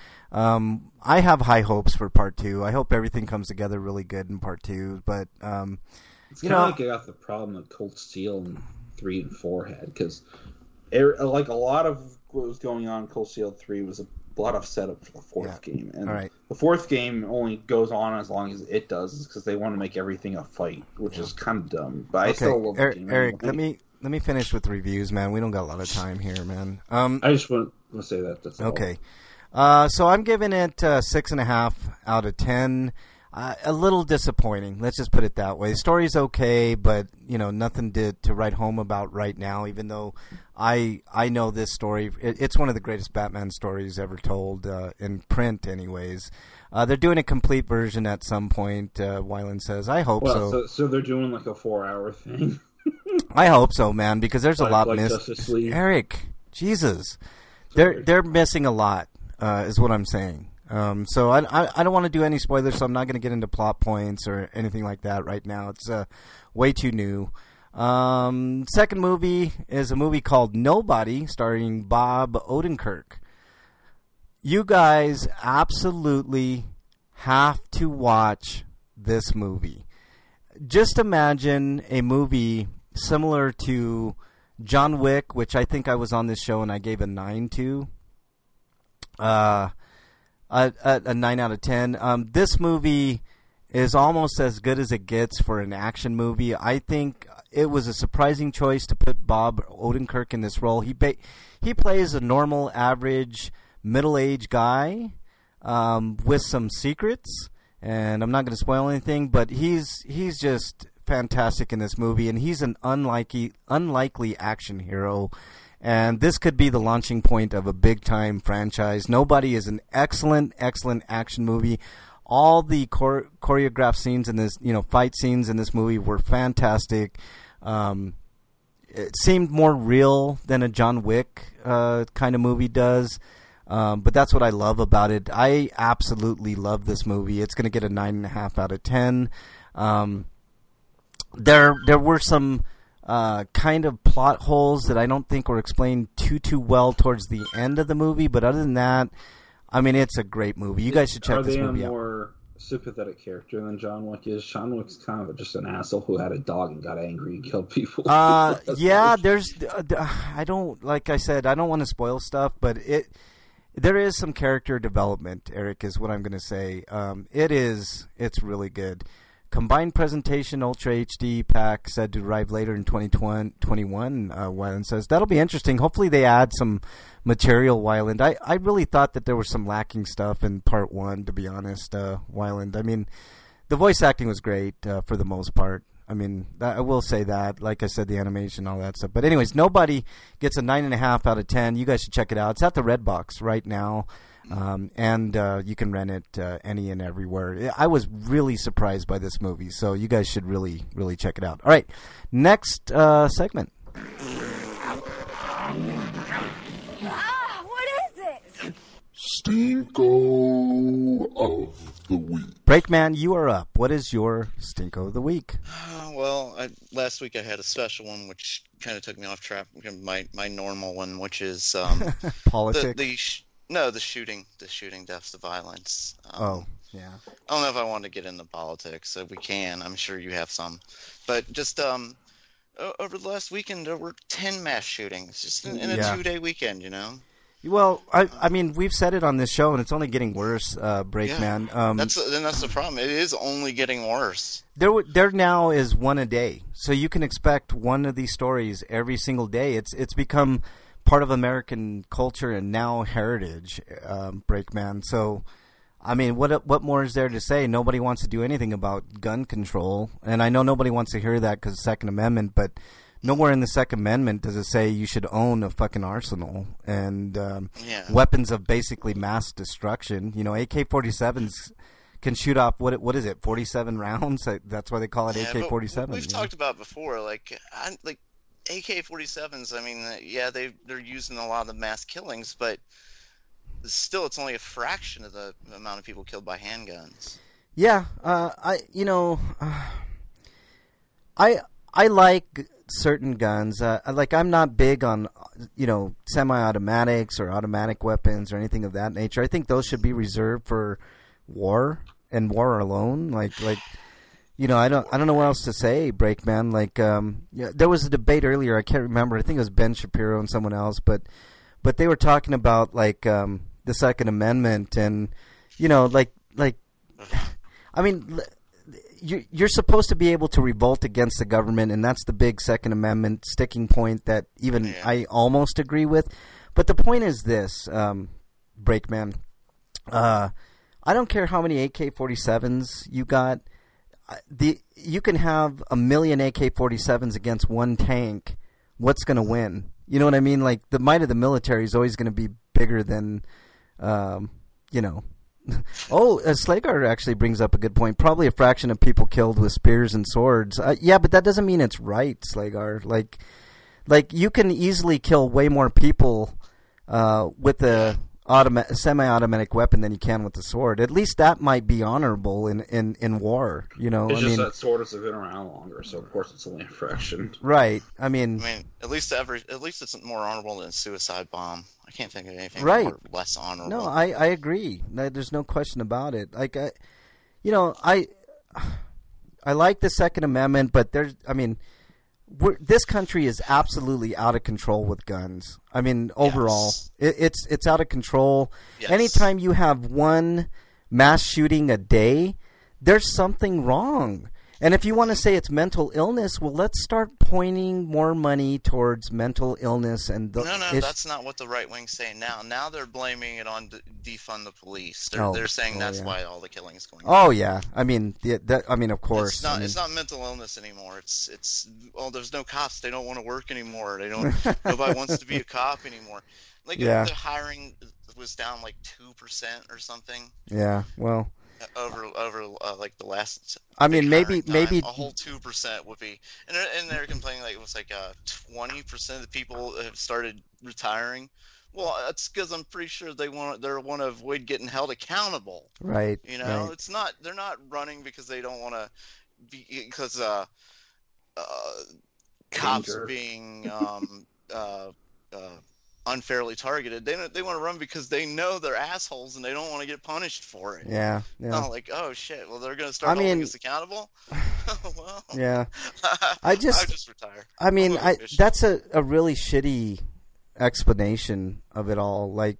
I have high hopes for Part 2. I hope everything comes together really good in Part 2. But, It's kind of like I got the problem that Cold Steel in 3 and 4 had, because like a lot of what was going on in Cold Steel 3 was a lot of setup for the 4th game. And the 4th game only goes on as long as it does, because they want to make everything a fight, which is kind of dumb. But I still love the game. Eric, let me finish with reviews, man. We don't got a lot of time here, man. I just want to say that. That's okay. So I'm giving it 6.5 out of 10. A little disappointing. Let's just put it that way. The story's okay, but nothing to write home about right now. Even though I know this story, it's one of the greatest Batman stories ever told in print, anyways. They're doing a complete version at some point. Wyland says, "I hope so." So they're doing like a 4-hour thing. I hope so, man, because there's a lot Justice League. Eric, Jesus, they're missing a lot, is what I'm saying. So I don't want to do any spoilers, so I'm not going to get into plot points or anything like that right now. It's way too new. Second movie is a movie called Nobody, starring Bob Odenkirk. You guys absolutely have to watch this movie. Just imagine a movie similar to John Wick, which I think I was on this show and I gave a 9 to. A 9 out of 10. This movie is almost as good as it gets for an action movie. I think it was a surprising choice to put Bob Odenkirk in this role. He plays a normal, average middle-aged guy with some secrets, and I'm not going to spoil anything, but he's just fantastic in this movie, and he's an unlikely action hero. And this could be the launching point of a big-time franchise. Nobody is an excellent action movie. All the choreographed scenes in this, fight scenes in this movie were fantastic. It seemed more real than a John Wick kind of movie does. But that's what I love about it. I absolutely love this movie. It's going to get a 9.5 out of 10. There were some kind of plot holes that I don't think were explained too well towards the end of the movie. But other than that, I mean, it's a great movie. You guys should check this movie out. Are they a more sympathetic character than John Wick is? John Wick's kind of just an asshole who had a dog and got angry and killed people. Yeah, there's. I don't, like I said, I don't want to spoil stuff, but there is some character development, Eric, is what I'm going to say. It's really good. Combined presentation, Ultra HD pack said to arrive later in 2021, Weiland says. That'll be interesting. Hopefully they add some material, Weiland. I really thought that there was some lacking stuff in part 1, to be honest, Weiland. I mean, the voice acting was great for the most part. I mean, I will say that. Like I said, the animation, all that stuff. But anyways, Nobody gets a 9.5 out of 10. You guys should check it out. It's at the Redbox right now. And you can rent it any and everywhere. I was really surprised by this movie, so you guys should really, really check it out. All right, next segment. What is it? Stinko of the week. Breakman, you are up. What is your Stinko of the week? Well, last week I had a special one, which kind of took me off track. My normal one, which is politics. The shooting deaths, the violence. Yeah. I don't know if I want to get into politics. So we can. I'm sure you have some, but just over the last weekend there were 10 mass shootings just in a 2-day weekend. Well, I mean, we've said it on this show, and it's only getting worse, Breakman. Yeah. That's the problem. It is only getting worse. There now is one a day, so you can expect one of these stories every single day. It's become part of American culture and now heritage, Breakman. So, I mean, what more is there to say? Nobody wants to do anything about gun control, and I know nobody wants to hear that because of the Second Amendment, but nowhere in the Second Amendment does it say you should own a fucking arsenal and weapons of basically mass destruction. AK-47s can shoot off, what is it, 47 rounds? That's why they call it AK-47. We've talked about before, like AK-47s, I mean, they're used in a lot of the mass killings, but still it's only a fraction of the amount of people killed by handguns. Yeah, I like certain guns. I'm not big on, semi-automatics or automatic weapons or anything of that nature. I think those should be reserved for war and war alone. I don't know what else to say, Breakman. There was a debate earlier. I can't remember. I think it was Ben Shapiro and someone else, but they were talking about the Second Amendment and I mean, you're supposed to be able to revolt against the government, and that's the big Second Amendment sticking point that even I almost agree with. But the point is this, Breakman. I don't care how many AK-47s you got. You can have 1 million AK-47s against one tank. What's going to win? You know what I mean? Like, the might of the military is always going to be bigger than, Slagar actually brings up a good point. Probably a fraction of people killed with spears and swords. Yeah, but that doesn't mean it's right, Slagar. Like you can easily kill way more people with a semi-automatic weapon than you can with the sword. At least that might be honorable in war. It's just that swords have been around longer, so of course it's only a fraction. Right. I mean, at least it's more honorable than a suicide bomb. I can't think of anything less honorable. No, I agree. There's no question about it. I like the Second Amendment, but this country is absolutely out of control with guns. I mean, overall, it's out of control. Yes. Anytime you have one mass shooting a day, there's something wrong. And if you want to say it's mental illness, well, let's start pointing more money towards mental illness and the No, that's not what the right wing's saying now. Now they're blaming it on defund the police. They're saying that's why all the killing's going on. Oh yeah, I mean, of course. It's not mental illness anymore. It's there's no cops. They don't want to work anymore. Nobody wants to be a cop anymore. Like the hiring was down like 2% or something. Yeah, well. Over like the last. I mean, maybe a whole 2% would be, and they're complaining like it was like 20% of the people have started retiring. Well, that's because I'm pretty sure they want to avoid getting held accountable. Right. You know, right. It's not. They're not running because they don't want to be because cops are being unfairly targeted. They want to run because they know they're assholes and they don't want to get punished for it. Yeah. Not like, oh shit, well they're going to start holding us accountable. Well, yeah. I just retire. I mean, that's a really shitty explanation of it all. Like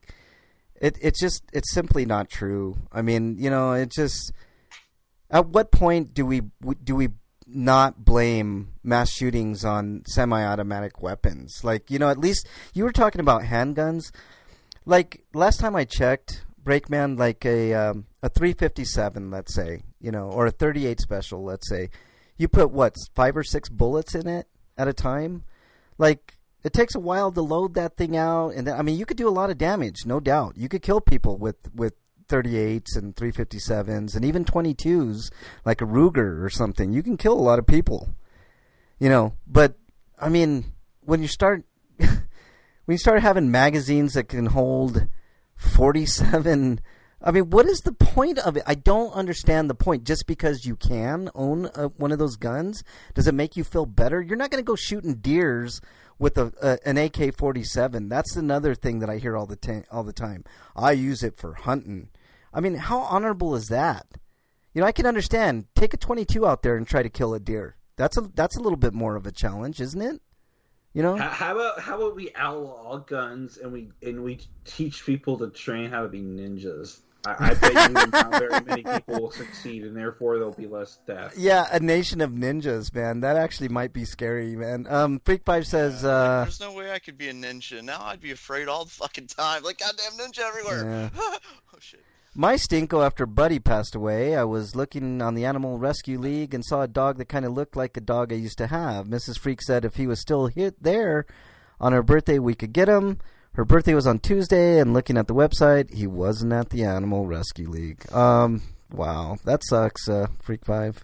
it's simply not true. I mean, you know, it just. At what point do we not blame mass shootings on semi-automatic weapons? Like, you know, at least you were talking about handguns. Like, last time I checked, Breakman, like a 357, let's say, you know, or a 38 special, let's say, you put, 5 or 6 bullets in it at a time? Like, it takes a while to load that thing out. And then, I mean, you could do a lot of damage, no doubt. You could kill people with 38s and 357s and even 22s, like a Ruger or something. You can kill a lot of people, you know. But I mean, when you start having magazines that can hold 47, I mean, what is the point of it? I don't understand the point. Just because you can own one of those guns, does it make you feel better? You're not going to go shooting deers with an AK-47. That's another thing that I hear all the time. I use it for hunting. I mean, how honorable is that? You know, I can understand. Take a 22 out there and try to kill a deer. That's a little bit more of a challenge, isn't it? You know. How about we outlaw guns and we teach people to train how to be ninjas? I bet you not very many people will succeed, and therefore there'll be less deaths. Yeah, a nation of ninjas, man. That actually might be scary, man. Freak5 says... there's no way I could be a ninja. Now I'd be afraid all the fucking time. Like, goddamn ninja everywhere. Yeah. Oh, shit. My stinko, after Buddy passed away, I was looking on the Animal Rescue League and saw a dog that kind of looked like a dog I used to have. Mrs. Freak said if he was still there on her birthday, we could get him. Her birthday was on Tuesday, and looking at the website, he wasn't at the Animal Rescue League. Wow, that sucks, Freak5.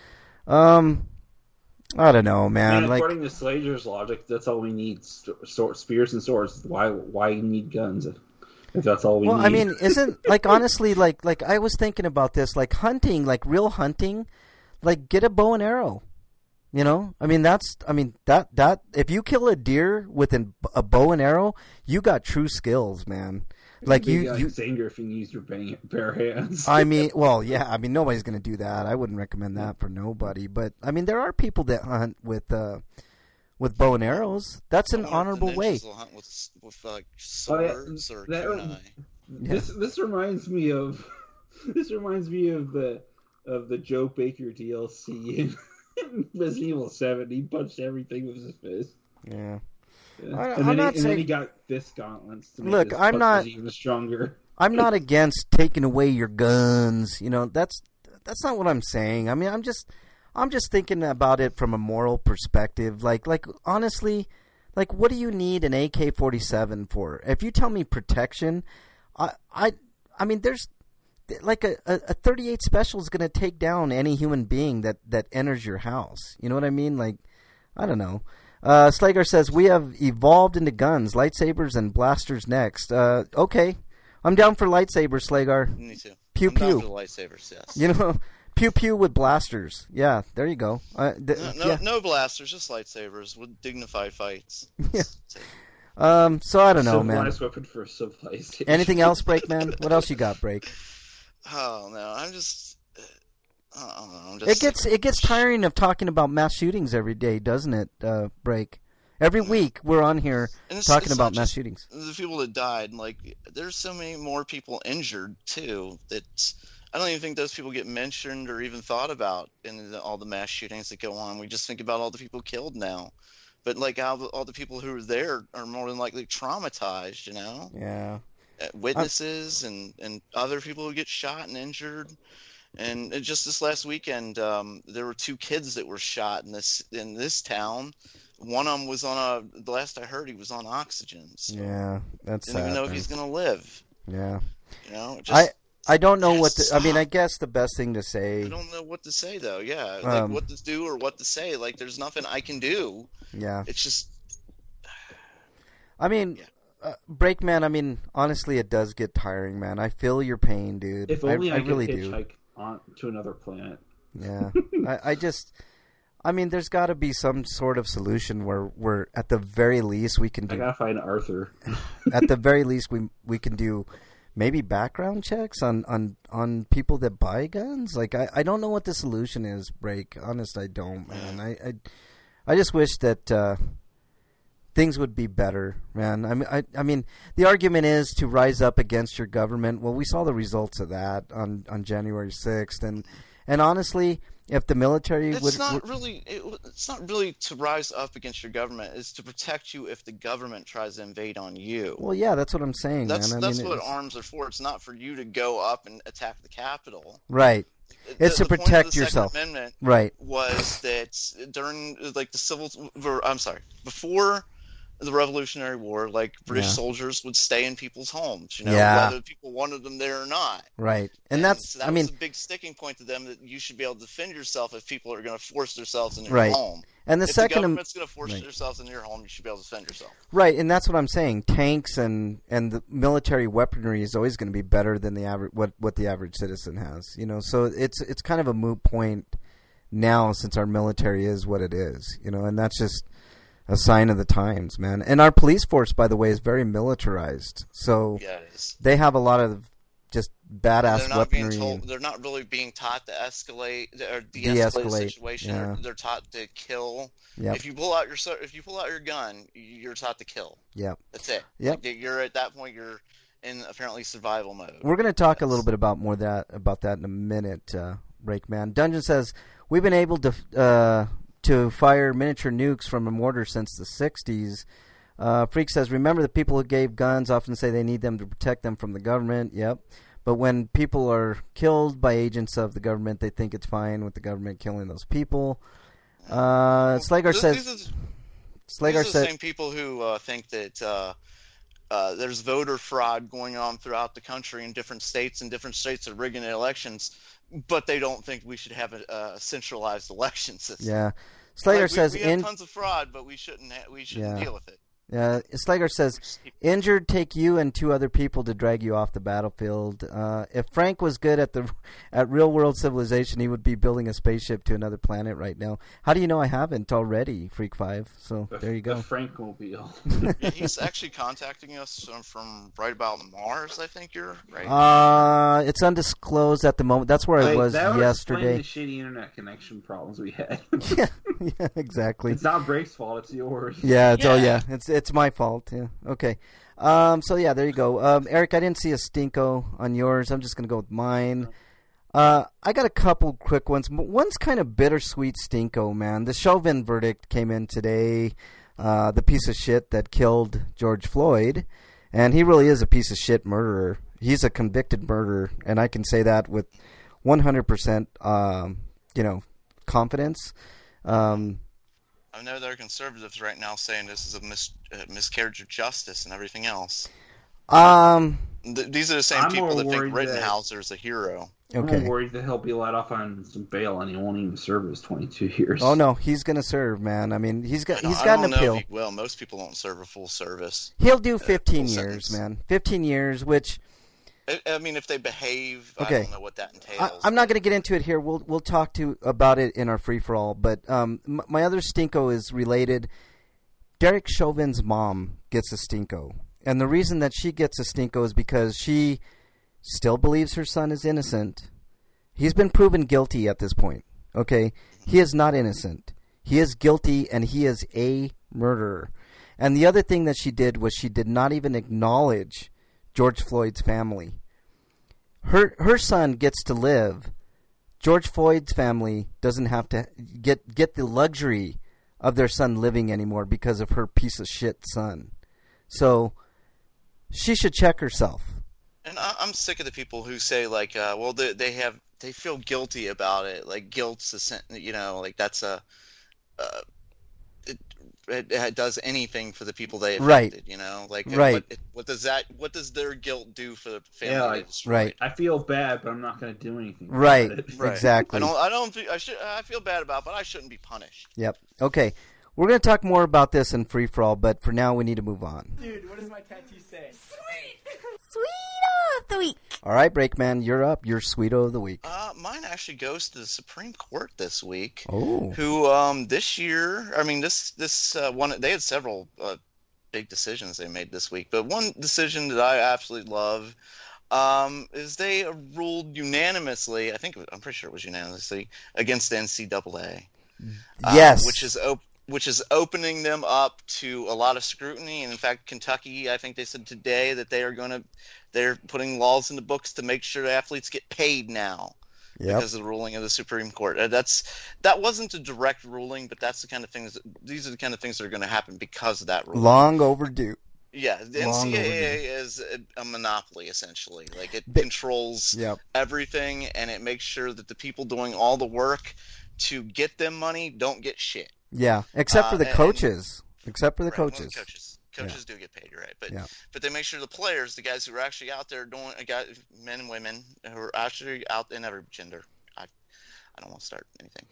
I don't know, man. And according to Slager's logic, that's all we need: spears and swords. Why you need guns if that's all we need? Well, I mean, isn't like honestly, like I was thinking about this, like hunting, like real hunting, like get a bow and arrow. You know, I mean, that if you kill a deer with a bow and arrow, you got true skills, man. Like you danger if you use your bare hands. I mean, well, yeah, I mean, nobody's going to do that. I wouldn't recommend that for nobody. But I mean, there are people that hunt with bow and arrows. That's an honorable way. Will hunt with like swords or kunai. This reminds me of the Joe Baker DLC. Resident Evil 7, he punched everything with his fist. Yeah. And then he got fist gauntlets to make his punches even stronger. I'm not against taking away your guns. You know, that's not what I'm saying. I mean, I'm just thinking about it from a moral perspective. Like honestly, like what do you need an AK-47 for? If you tell me protection, I mean, there's like a 38 special is going to take down any human being that enters your house. You know what I mean? Like, I don't know. Slager says, we have evolved into guns, lightsabers, and blasters next. Okay. I'm down for lightsabers, Slager. Me too. Pew I'm pew. down for lightsabers, yes. You know, pew pew with blasters. Yeah, there you go. No blasters, just lightsabers with dignified fights. Yeah. So I don't know, man. Civilized weapon for civilization. Anything else, Breakman? What else you got, Break? Oh no, I'm just. It gets tiring of talking about mass shootings every day, doesn't it, Break? Every week we're on here talking about mass shootings. The people that died, like there's so many more people injured too. That I don't even think those people get mentioned or even thought about in all the mass shootings that go on. We just think about all the people killed now. But like all the people who are there are more than likely traumatized, you know? Yeah. Witnesses and other people who get shot and injured. And just this last weekend, there were 2 kids that were shot in this town. One of them was the last I heard, he was on oxygen. So Yeah, that's sad. didn't even know if man. he's gonna live. Yeah. You know, I don't know what Yes. I mean, I guess the best thing to say. I don't know what to say though. Yeah, like what to do or what to say. Like there's nothing I can do. Yeah. It's just. I mean, Breakman, I mean, honestly, it does get tiring, man. I feel your pain, dude. If only I, I could really do. hitchhike on to another planet. Yeah. I mean, there's got to be some sort of solution where at the very least we can I do. gotta find Arthur. At the very least, we can do maybe background checks on people that buy guns. Like I don't know what the solution is, Break. Honest, I don't, man. I just wish that things would be better, man. I mean, the argument is to rise up against your government. Well, we saw the results of that on January 6th, and honestly, if the military It's not really to rise up against your government. It's to protect you if the government tries to invade on you. Well, yeah, that's what I'm saying, That's man. that's what arms are for. It's not for you to go up and attack the Capitol. Right. It's to The point of protect the yourself. Second Amendment Right. was that during like before the Revolutionary War, like British soldiers would stay in people's homes, you know, whether people wanted them there or not. Right. And that's, so that was a big sticking point to them, that you should be able to defend yourself if people are going to force themselves in your home. And the if second the government's going to force themselves in your home, you should be able to defend yourself. Right, and that's what I'm saying. Tanks and the military weaponry is always going to be better than the average what the average citizen has. You know, so it's kind of a moot point now since our military is what it is. You know, and that's just a sign of the times, man. And our police force, by the way, is very militarized. So yeah, it is. They have a lot of just badass weaponry. They're not really being taught to escalate or de-escalate the situation. Yeah. They're taught to kill. Yep. If you pull out your gun, you're taught to kill. Yep. That's it. Yep. Like, you're at that point. You're in apparently survival mode. We're going to talk a little bit about that in a minute, Breakman. Dungeon says we've been able to fire miniature nukes from a mortar since the 60s. Freak says, remember the people who gave guns often say they need them to protect them from the government. Yep. But when people are killed by agents of the government, they think it's fine with the government killing those people. Slagar says... These are the same people who think that there's voter fraud going on throughout the country in different states, and different states are rigging the elections, but they don't think we should have a centralized election system. Yeah. Slager says... We have tons of fraud, but we shouldn't deal with it. Slager says, injured, take you and 2 other people to drag you off the battlefield. If Frank was good at real-world civilization, he would be building a spaceship to another planet right now. How do you know I haven't already, Freak 5? So there you go. The Frankmobile. Yeah, he's actually contacting us from right about Mars, I think you're right. It's undisclosed at the moment. That's where I was yesterday. The shitty internet connection problems we had. yeah, exactly. It's not Break's fault, it's yours. Yeah, it's my fault. Yeah. Okay. So yeah, there you go. Eric, I didn't see a stinko on yours. I'm just gonna go with mine. I got a couple quick ones. One's kind of bittersweet stinko, man. The Chauvin verdict came in today. The piece of shit that killed George Floyd, and he really is a piece of shit murderer. He's a convicted murderer, and I can say that with 100%, confidence. I know there are conservatives right now saying this is a miscarriage of justice and everything else. These are the same people that think Rittenhouse is a hero. Okay. I'm worried that he'll be let off on some bail and he won't even serve his 22 years. Oh no, he's going to serve, man. I mean, he's got an appeal. Well, most people don't serve a full service. He'll do 15 years, man. 15 years, which... I mean, if they behave, okay. I don't know what that entails. I'm not going to get into it here. We'll talk about it in our free-for-all. But my other stinko is related. Derek Chauvin's mom gets a stinko. And the reason that she gets a stinko is because she still believes her son is innocent. He's been proven guilty at this point. Okay? He is not innocent. He is guilty, and he is a murderer. And the other thing that she did was she did not even acknowledge George Floyd's family. her son gets to live. George Floyd's family doesn't have to get the luxury of their son living anymore because of her piece of shit son. So she should check herself. And I'm sick of the people who say like, well, they feel guilty about it. Like guilt's like that's it does anything for the people they affected. Right. Like right. What does their guilt do for the family? Yeah, like, right. I feel bad, but I'm not going to do anything. Right. About it. Right. Exactly. I feel bad about it, but I shouldn't be punished. Yep. Okay. We're going to talk more about this in Free For All, but for now we need to move on. Dude, what does my tattoo say? Sweet! Sweeto of the week. All right, Breakman, you're up. You're Sweeto of the Week. Mine actually goes to the Supreme Court this week. Oh. Who this year? I mean, this one. They had several big decisions they made this week, but one decision that I absolutely love is they ruled unanimously. I'm pretty sure it was unanimously against the NCAA. Yes. Which is opening them up to a lot of scrutiny. And in fact, Kentucky, I think they said today that they're putting laws in the books to make sure athletes get paid now because of the ruling of the Supreme Court. That wasn't a direct ruling, but that's the kind of things. These are the kind of things that are going to happen because of that ruling. Long overdue. Yeah, the NCAA is a monopoly essentially. Like it controls everything, and it makes sure that the people doing all the work to get them money don't get shit. Yeah, except for the coaches. Except for the coaches. Well, coaches do get paid, you're right? But they make sure the players, the guys who are actually out there doing, men and women who are actually out in every gender. I don't want to start anything.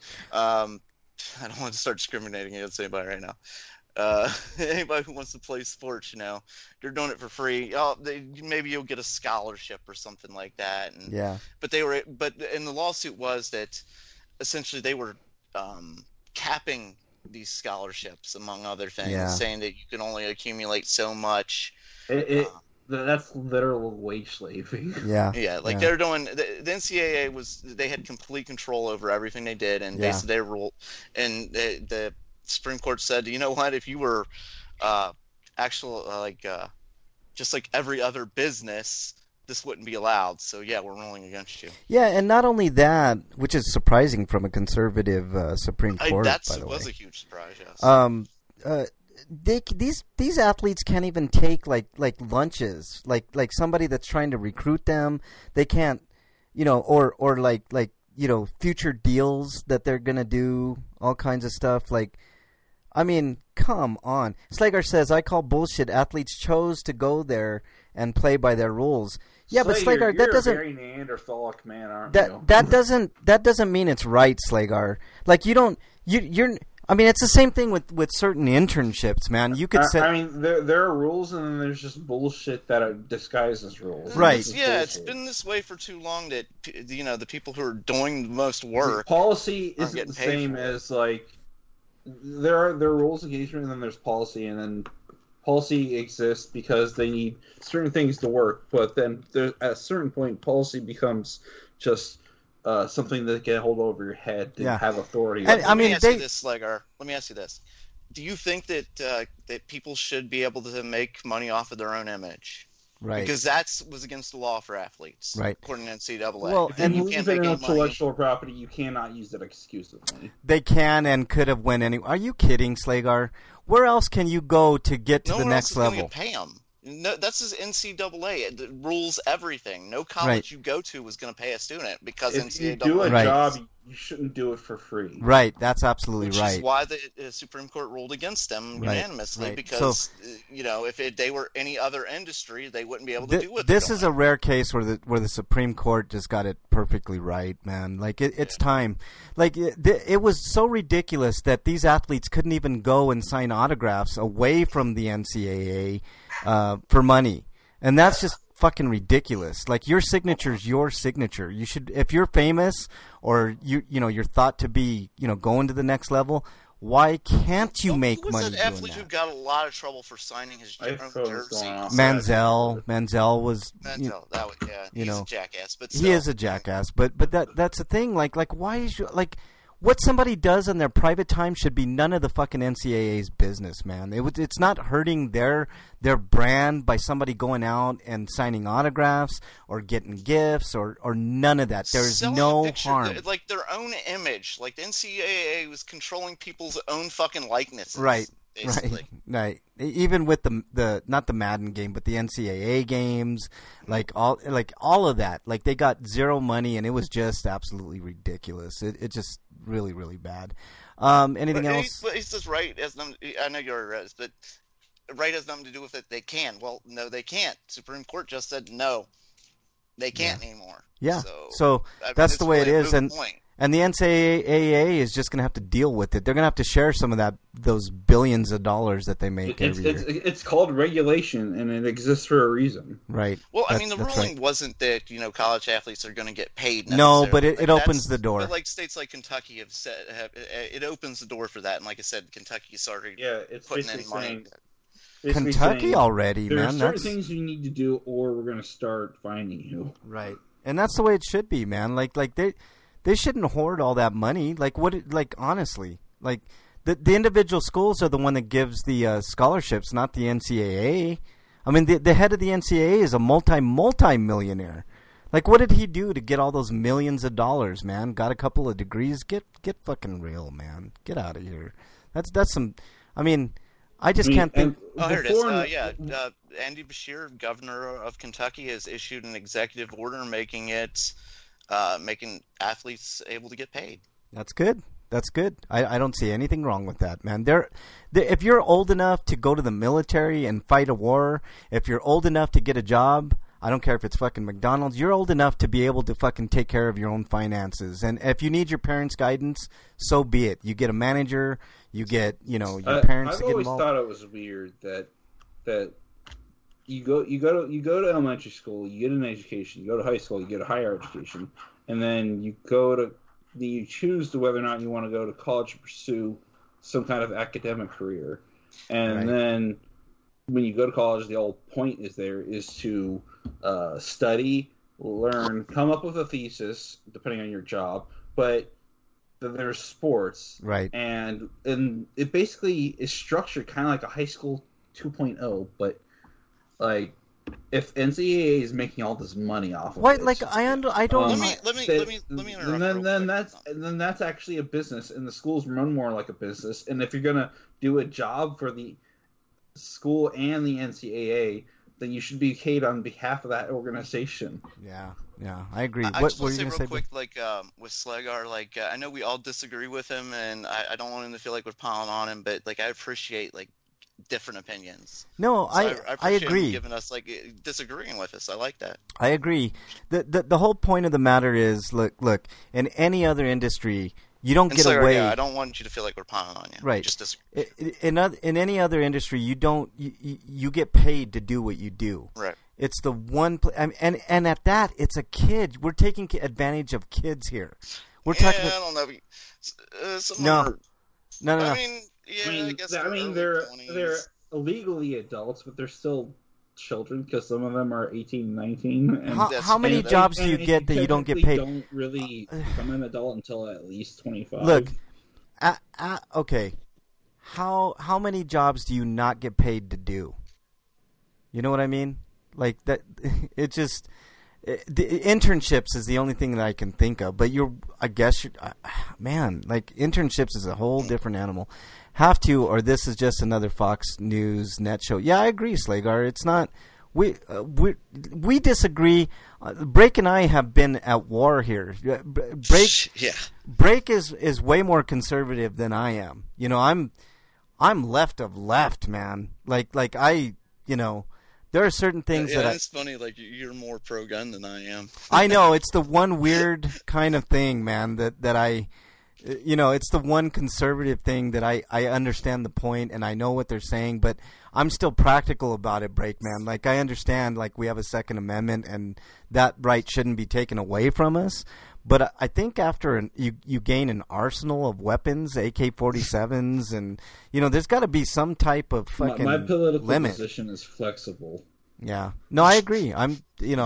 I don't want to start discriminating against anybody right now. Anybody who wants to play sports, they're doing it for free. Maybe you'll get a scholarship or something like that. But the lawsuit was that essentially they were capping these scholarships, among other things, saying that you can only accumulate so much. That's literal wage slaving. They're doing the NCAA they had complete control over everything they did, and basically they ruled, and the Supreme Court said, you know what, if you were just like every other business, this wouldn't be allowed. So we're ruling against you. Yeah, and not only that, which is surprising from a conservative Supreme Court. By the way, was a huge surprise. Yes. These athletes can't even take like lunches. Like somebody that's trying to recruit them, they can't, or future deals that they're gonna do, all kinds of stuff. Like, I mean, come on. Slagar says, I call bullshit. Athletes chose to go there and play by their rules. Yeah, but Slagar, that doesn't. You're a very Neanderthalic man, aren't you? That doesn't mean it's right, Slagar. Like you're. I mean, it's the same thing with certain internships, man. You could say. I mean, there are rules, and then there's just bullshit that are disguised as rules. Right. It's been this way for too long that the people who are doing the most work. Policy isn't the same as like. There are rules engagement, and then there's policy, and then policy exists because they need certain things to work. But then at a certain point, policy becomes just something that can hold over your head to have authority. Let me ask you this: do you think that that people should be able to make money off of their own image? Right. Because that was against the law for athletes, right? According to NCAA. Well, and you believe in intellectual property, you cannot use that exclusively. They can and could have went anywhere. Are you kidding, Slagar? Where else can you go to get to the next level? No one else is going to pay them. No, that's just NCAA. It rules everything. No college you go to was going to pay a student because if NCAA. You do a job, you shouldn't do it for free. Right. That's absolutely right. Which is why the Supreme Court ruled against them unanimously because if they were any other industry, they wouldn't be able to do what they're doing. This is a rare case where the Supreme Court just got it perfectly right, man. Like it's time. Like it was so ridiculous that these athletes couldn't even go and sign autographs away from the NCAA for money, and that's just fucking ridiculous. Like your signature's your signature. You should, if you're famous or you're thought to be going to the next level. Why can't you make money doing that? Who was that athlete who got a lot of trouble for signing his jersey? Manziel was. Manziel, he's a jackass. But he is a jackass. But that's the thing. Like why is what somebody does in their private time should be none of the fucking NCAA's business, man. It's not hurting their brand by somebody going out and signing autographs or getting gifts or none of that. There's Selling no a picture, harm. like their own image. Like the NCAA was controlling people's own fucking likenesses. Right. Basically. Right. Even with the not the Madden game, but the NCAA games, like all of that, like they got zero money, and it was just absolutely ridiculous. It just really, really bad. Anything else? But he's just right. I know you're right, but right has nothing to do with it. They can. Well, no, they can't. Supreme Court just said no, they can't anymore. Yeah. So that's the way it is, and. Point. And the NCAA is just going to have to deal with it. They're going to have to share some of those billions of dollars that they make every year. It's called regulation, and it exists for a reason. Right. Well, I mean, the ruling wasn't that college athletes are going to get paid. No, but it opens the door. But like states like Kentucky have said, it opens the door for that. And like I said, Kentucky's already putting in money. Kentucky already, there man. There are certain things you need to do, or we're going to start fining you. Right. And that's the way it should be, man. Like they shouldn't hoard all that money. Honestly, the individual schools are the one that gives the scholarships, not the NCAA. I mean, the head of the NCAA is a multi-millionaire. Like, what did he do to get all those millions of dollars, man? Got a couple of degrees? Get fucking real, man. Get out of here. That's some. I mean, I just can't think. Oh, here it is. Andy Beshear, governor of Kentucky, has issued an executive order making athletes able to get paid. That's good. That's good. I don't see anything wrong with that, man. If you're old enough to go to the military and fight a war, if you're old enough to get a job, I don't care if it's fucking McDonald's, you're old enough to be able to fucking take care of your own finances. And if you need your parents' guidance, so be it. You get a manager, you get, your parents to get involved. I've always thought it was weird that you go to elementary school, you get an education, you go to high school, you get a higher education, and then you choose whether or not you want to go to college to pursue some kind of academic career. And then when you go to college, the whole point is to study, learn, come up with a thesis, depending on your job, but then there's sports. Right. And it basically is structured kind of like a high school 2.0, but like if NCAA is making all this money off of it, I don't. Let me interrupt. Then that's actually a business, and the schools run more like a business. And if you're gonna do a job for the school and the NCAA, then you should be paid on behalf of that organization. Yeah, I agree. I What just were want you to say gonna real say? quick, with Slegar, I know we all disagree with him, and I don't want him to feel like we're piling on him, but I appreciate different opinions. No, So I I appreciate agree. him giving us disagreeing with us. I like that. I agree. The whole point of the matter is, look. In any other industry, you don't get away. I don't want you to feel like we're piling on you. Right. Just disagree. In any other industry, you get paid to do what you do. Right. It's the one, and at that, it's a kid. We're taking advantage of kids here. We're talking. I don't know. No. I mean, I guess. They're legally adults, but they're still children because some of them are 18, 19. And how many jobs do you get that you don't get paid? Don't really become an adult until at least 25. Look, okay. How many jobs do you not get paid to do? You know what I mean? Like that. It just the internships is the only thing that I can think of. But man, internships is a whole different animal. Have to, or this is just another Fox News net show. Yeah, I agree, Slegar. It's not. We disagree. Break and I have been at war here. Break is way more conservative than I am. I'm left of left, man. There are certain things that it's funny. You're more pro gun than I am. I know, it's the one weird kind of thing, man. That I. It's the one conservative thing that I understand the point and I know what they're saying, but I'm still practical about it, Breakman. I understand, we have a Second Amendment and that right shouldn't be taken away from us. But I think after you gain an arsenal of weapons, AK-47s, and, there's got to be some type of fucking my political limit. Position is flexible. Yeah. No, I agree.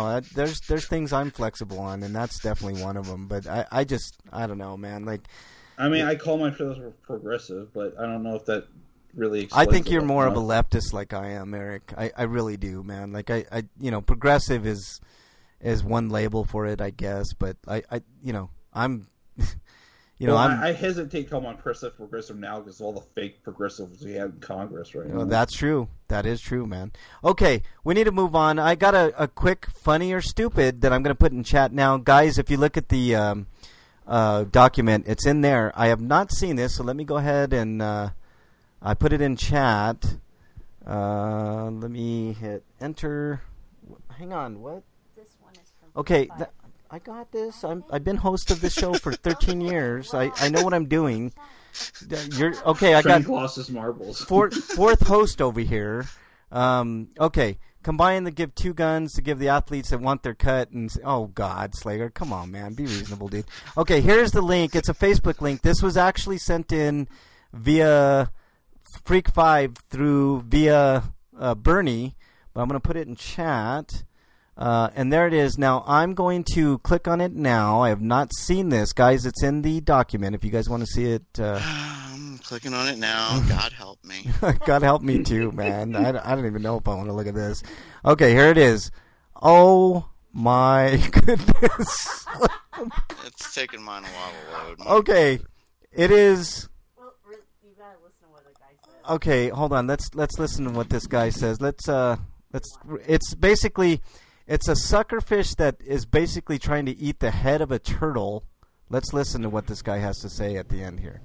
There's things I'm flexible on, and that's definitely one of them. But I don't know, man. I mean, I call myself progressive, but I don't know if that really I explains think it you're well more of a enough. leftist like I am, Eric. I really do, man. Like progressive is one label for it, I guess. But I'm, I hesitate to call myself progressive now because of all the fake progressives we have in Congress right now. That's true. That is true, man. Okay, we need to move on. I got a quick funny or stupid that I'm going to put in chat now. Guys, if you look at the document, it's in there. I have not seen this, so let me go ahead and I put it in chat. Let me hit enter. Hang on, what? This one is from Okay, I got this. I've been host of this show for 13 years. I know what I'm doing. You're okay. I got Colossus marbles. fourth host over here. Okay, combine to give 2 guns to give the athletes that want their cut. And oh God, Slager, come on, man, be reasonable, dude. Okay, here's the link. It's a Facebook link. This was actually sent in via Freak 5 via Bernie, but I'm gonna put it in chat. And there it is. Now, I'm going to click on it now. I have not seen this. Guys, it's in the document. If you guys want to see it. I'm clicking on it now. God help me. God help me, too, man. I don't even know if I want to look at this. Okay, here it is. Oh, my goodness. It's taking mine a while to load. Okay, it is... Well, you gotta listen to what the guy says. Okay, hold on. Let's listen to what this guy says. It's basically... It's a suckerfish that is basically trying to eat the head of a turtle. Let's listen to what this guy has to say at the end here.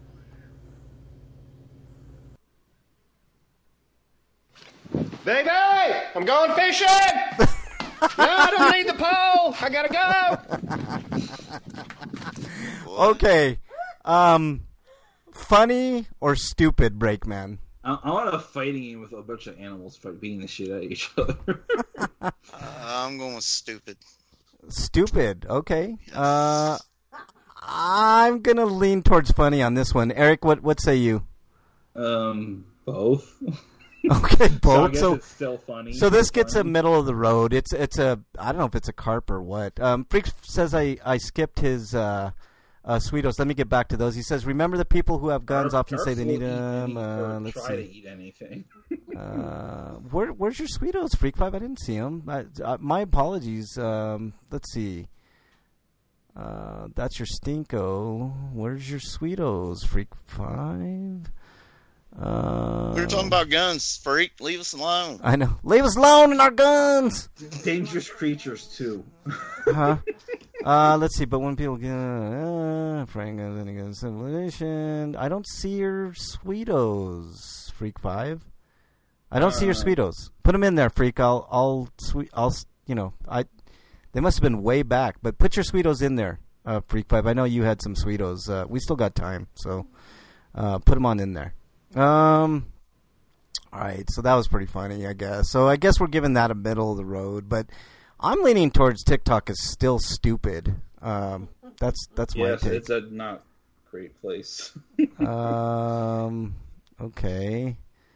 Baby, I'm going fishing! No, I don't need the pole! I gotta go! Okay. Funny or stupid, Breakman? I want a fighting game with a bunch of animals beating the shit out of each other. I'm going with stupid. Stupid. Okay. I'm gonna lean towards funny on this one. Eric, what say you? Both. Okay, So I both. guess So, it's still funny. so this gets a Funny. middle of the road. It's a I don't know if it's a carp or what. Freak says I skipped his Sweetos. Let me get back to those. He says, remember the people who have guns often say they need them. Let's try to see. eat anything. Where's your Sweetos, Freak 5? I didn't see them. My apologies. Let's see. That's your Stinko. Where's your Sweetos, Freak 5? We were talking about guns, freak. Leave us alone. I know. Leave us alone and our guns. Dangerous creatures too. Huh? Let's see. But when people get Frank against civilization, I don't see your Sweetos, Freak 5. I don't see your Sweetos. Put them in there, Freak. I'll they must have been way back. But put your Sweetos in there, Freak 5. I know you had some Sweetos. We still got time, so put them on in there. All right, so that was pretty funny, I guess. So I guess we're giving that a middle of the road, but I'm leaning towards TikTok is still stupid. That's my Yes, take. it's a not great place. Okay.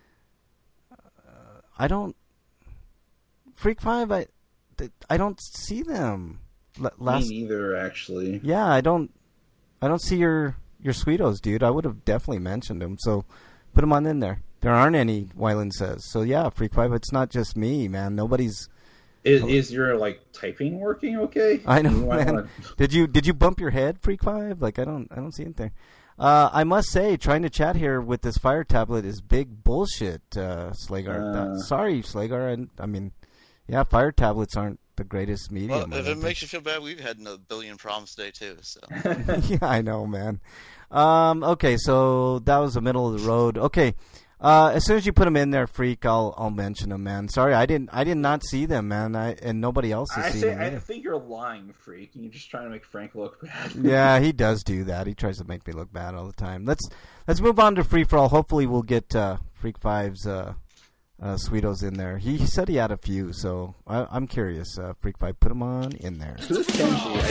I don't Freak 5. I don't see them. Me neither, actually. Yeah, I don't see your Sweetos, dude. I would have definitely mentioned them. So put them on in there. There aren't any, Wyland says. So yeah, Freak 5, it's not just me, man. Nobody's... Is your typing working okay? I know, You might man. wanna- Did you bump your head, Freak 5? Like I don't see anything. I must say, trying to chat here with this Fire tablet is big bullshit, Slagar. Sorry, Slagar. I mean, yeah, Fire tablets aren't the greatest medium. Well, if it makes you feel bad, we've had a billion problems today too. So Yeah, I know, man. Okay, so that was the middle of the road. Okay, as soon as you put them in there, Freak, I'll mention them, man. Sorry, I did not see them, man. And nobody else has seen them I either. think you're lying, Freak, and you're just trying to make Frank look bad. Yeah, he does do that. He tries to make me look bad all the time. Let's move on to Free for All. Hopefully, we'll get Freak 5's Sweetos in there. He said he had a few, so I'm curious. Freak 5, put them on in there. Who's Kenji?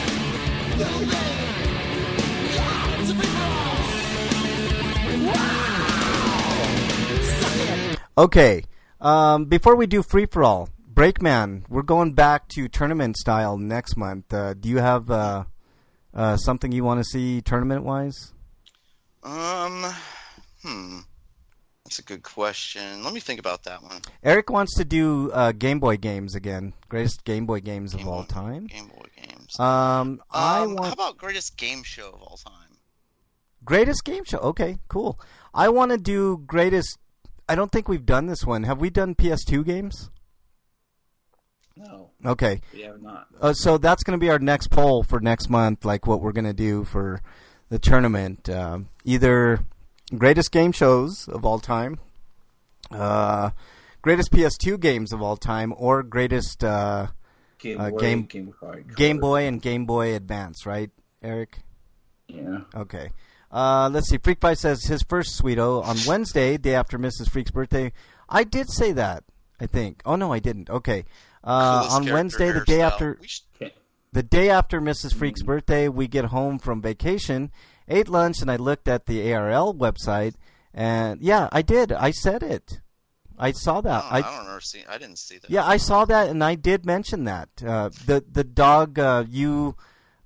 Okay, before we do Free for All, Breakman, we're going back to tournament style next month. Do you have Something you want to see tournament-wise? That's a good question. Let me think about that one. Eric wants to do Game Boy games again. Greatest Game Boy games of all time. Game Boy games. How How about greatest game show of all time? Greatest game show. Okay, cool. I want to do greatest. I don't think we've done this one. Have we done PS2 games? No, Okay. we have not. So that's going to be our next poll for next month, like what we're going to do for the tournament. Either greatest game shows of all time, greatest PS2 games of all time, or greatest Game Boy, Game Game Boy and Game Boy Advance, right, Eric? Yeah. Okay. Let's see. Freak Pie says his first Sweeto on Wednesday, day after Mrs. Freak's birthday. I did say that, I think. Oh, no, I didn't. Okay. Coolest On character Wednesday, the hairstyle. day after Mrs. Freak's birthday, we get home from vacation, ate lunch, and I looked at the ARL website, and yeah, I did. I said it. I saw that. I don't remember seeing. I didn't see that. Yeah, I saw that, and I did mention that. The dog you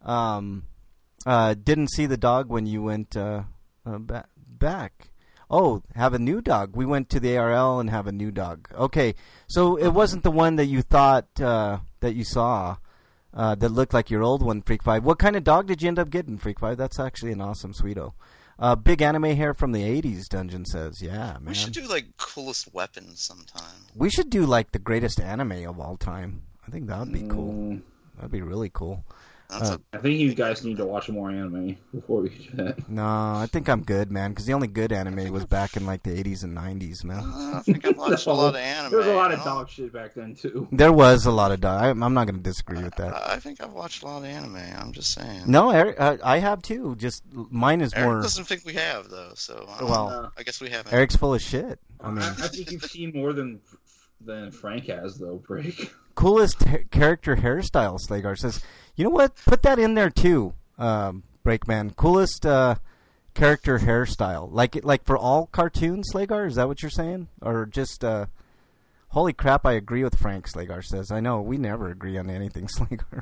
didn't see the dog when you went back. Oh, have a new dog. We went to the ARL and have a new dog. Okay, so it wasn't the one that you thought that you saw that looked like your old one, Freak 5. What kind of dog did you end up getting, Freak 5? That's actually an awesome Sweeto. Big anime hair from the 80s, Dungeon says. Yeah, man. We should do like coolest weapons sometime. We should do like the greatest anime of all time. I think that would be cool. That'd be really cool. I think you guys need to watch more anime before we do that. No, I think I'm good, man, because the only good anime was back in like the 80s and 90s, man. I think I've watched a lot of anime. There was a lot of dog shit back then, too. There was a lot of I'm not going to disagree with that. I think I've watched a lot of anime. I'm just saying. No, Eric, I have too. Just mine is Eric more. doesn't think we have though, so I guess we haven't. Eric's full of shit. I mean, I think you've seen more than Frank has, though, Break. Coolest character hairstyle, Slagar says. You know what? Put that in there too, Breakman. Coolest character hairstyle, like for all cartoons, Slagar. Is that what you're saying, or just? Holy crap! I agree with Frank. Slagar says. I know we never agree on anything, Slagar.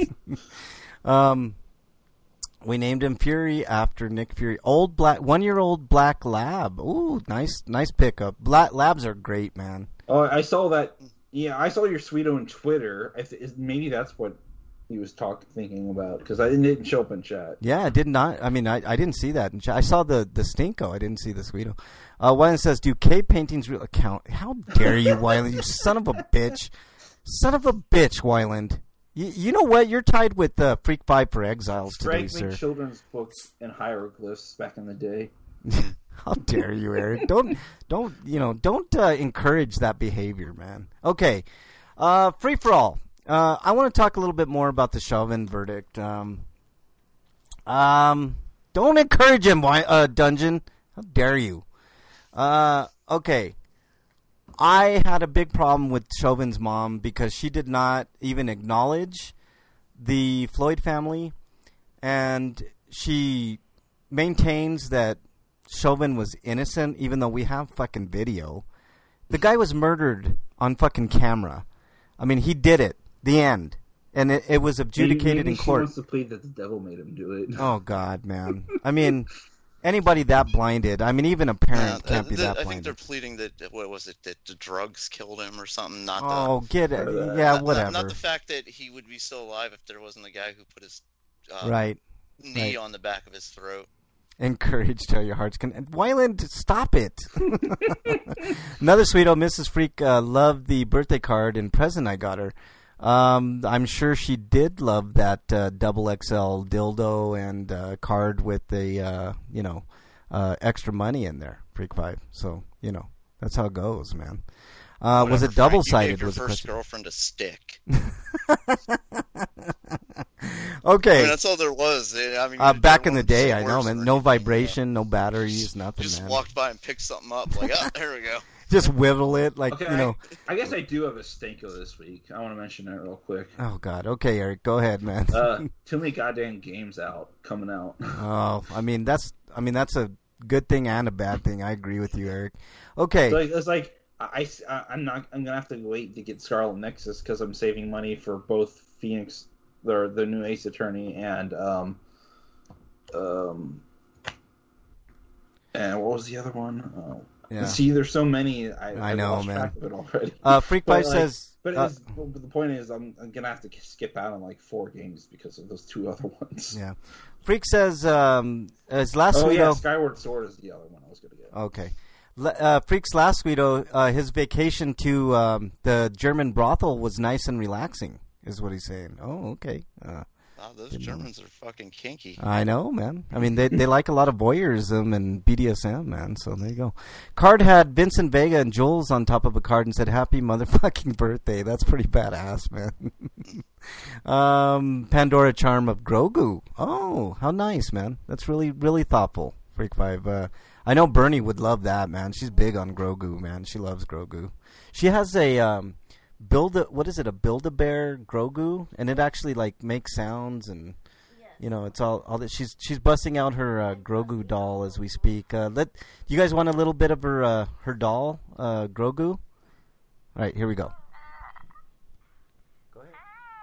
We named him Fury after Nick Fury. 1-year-old black lab. Ooh, nice pickup. Labs are great, man. Oh, I saw that. Yeah, I saw your Sweeto on Twitter. Maybe that's what he was thinking about, because I didn't show up in chat. Yeah, I did not. I mean, I didn't see that in chat. I saw the Stinko. I didn't see the Sweeto. Wyland says, "Do cave paintings really count?" How dare you, Wyland? You son of a bitch! Son of a bitch, Wyland. You know what? You're tied with Freak 5 for Exiles today, Frank sir. made children's books and hieroglyphs back in the day. How dare you, Eric? Don't encourage that behavior, man. Okay, free for all. I want to talk a little bit more about the Chauvin verdict. Don't encourage him, Dungeon. How dare you? Okay. I had a big problem with Chauvin's mom because she did not even acknowledge the Floyd family, and she maintains that Chauvin was innocent, even though we have fucking video. The guy was murdered on fucking camera. I mean, he did it. The end. And it was adjudicated in court. Maybe she wants to plead that the devil made him do it. Oh, God, man. I mean, anybody that blinded, I mean, even a parent can't be that blinded. I think they're pleading that, that the drugs killed him or something, not whatever. Not the fact that he would be still alive if there wasn't a guy who put his knee on the back of his throat. Encourage till your hearts can. Wyland, stop it. Another Sweeto, Mrs. Freak loved the birthday card and present I got her. I'm sure she did love that double XL dildo and card with the extra money in there, Freak 5. So that's how it goes, man. Was it double-sided? Was your first girlfriend a stick? Okay. I mean, that's all there was. I mean, back in the day, I know, man. No vibration, no batteries, nothing, just man. Walked by and picked something up, like, oh, there we go. Just whittle it, like, okay, I guess I do have a stinko this week. I want to mention that real quick. Oh, God. Okay, Eric, go ahead, man. Too many goddamn games coming out. Oh, I mean, that's a good thing and a bad thing. I agree with you, Eric. Okay. It's like, I'm gonna have to wait to get Scarlet Nexus because I'm saving money for both Phoenix, the new Ace Attorney, and And what was the other one? Oh. Yeah. See, there's so many. I know, lost man. track of it already. Freak But, Five says. But the point is, I'm gonna have to skip out on like 4 games because of those 2 other ones. Yeah. Freak says as last Oh week. yeah, Skyward Sword is the other one I was gonna get. Okay. Freak's last week, his vacation to the German brothel was nice and relaxing, is what he's saying. Oh, okay. Wow, those Germans are fucking kinky. I know, man. I mean, they like a lot of voyeurism and BDSM, man. So there you go. Card had Vincent Vega and Jules on top of a card and said, "Happy motherfucking birthday." That's pretty badass, man. Pandora Charm of Grogu. Oh, how nice, man. That's really, really thoughtful. Freak Five. I know Bernie would love that, man. She's big on Grogu, man. She loves Grogu. She has a Build-A-Bear Grogu, and it actually like makes sounds, and it's all that she's busting out her Grogu doll as we speak. You guys want a little bit of her doll, Grogu? All right, here we go. Go ahead.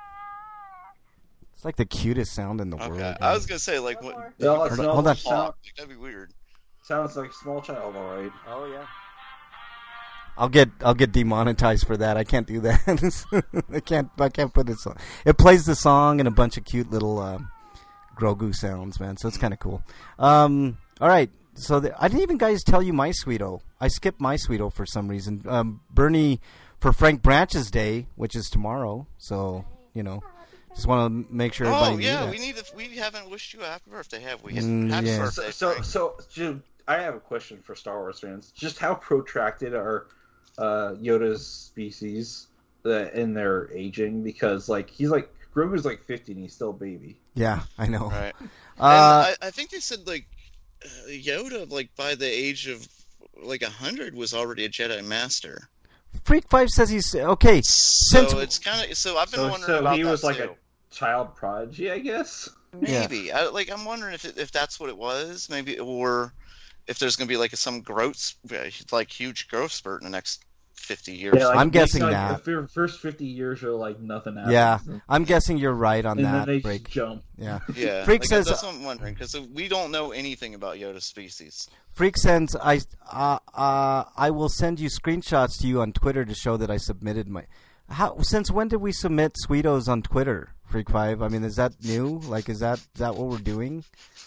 It's like the cutest sound in the world. Okay, I was gonna say like what? No, it's not. Hold on. Like, that'd be weird. Sounds like a small child, all right. Oh yeah. I'll get demonetized for that. I can't do that. I can't put it. It plays the song and a bunch of cute little Grogu sounds, man. So it's kind of cool. All right. So I didn't even guys tell you my Sweeto. I skipped my Sweeto for some reason. Bernie for Frank Branch's day, which is tomorrow. So just want to make sure everybody. Oh yeah, knew that. we haven't wished you a happy birthday, have we? Happy birthday. So Jim, I have a question for Star Wars fans. Just how protracted are Yoda's species in their aging? Because Grogu's like 50 and he's still a baby. Yeah, I know. Right. I think they said Yoda by the age of 100 was already a Jedi Master. Freak 5 says he's okay. So it's kind of I've been wondering about that. So he was like too. a child prodigy, I guess. Maybe. Yeah. I'm wondering if that's what it was, maybe, or if there's going to be some growth, huge growth spurt in the next 50 years. Yeah, I'm guessing that. The first 50 years are nothing happens. Yeah, I'm guessing you're right on and that. Then they break. jump. Yeah. Yeah. Freak says that's what I'm wondering, because we don't know anything about Yoda's species. Freak sends I will send you screenshots to you on Twitter to show that I submitted my. Since when did we submit Sweetos on Twitter, Freak 5? I mean, is that new? Is that what we're doing?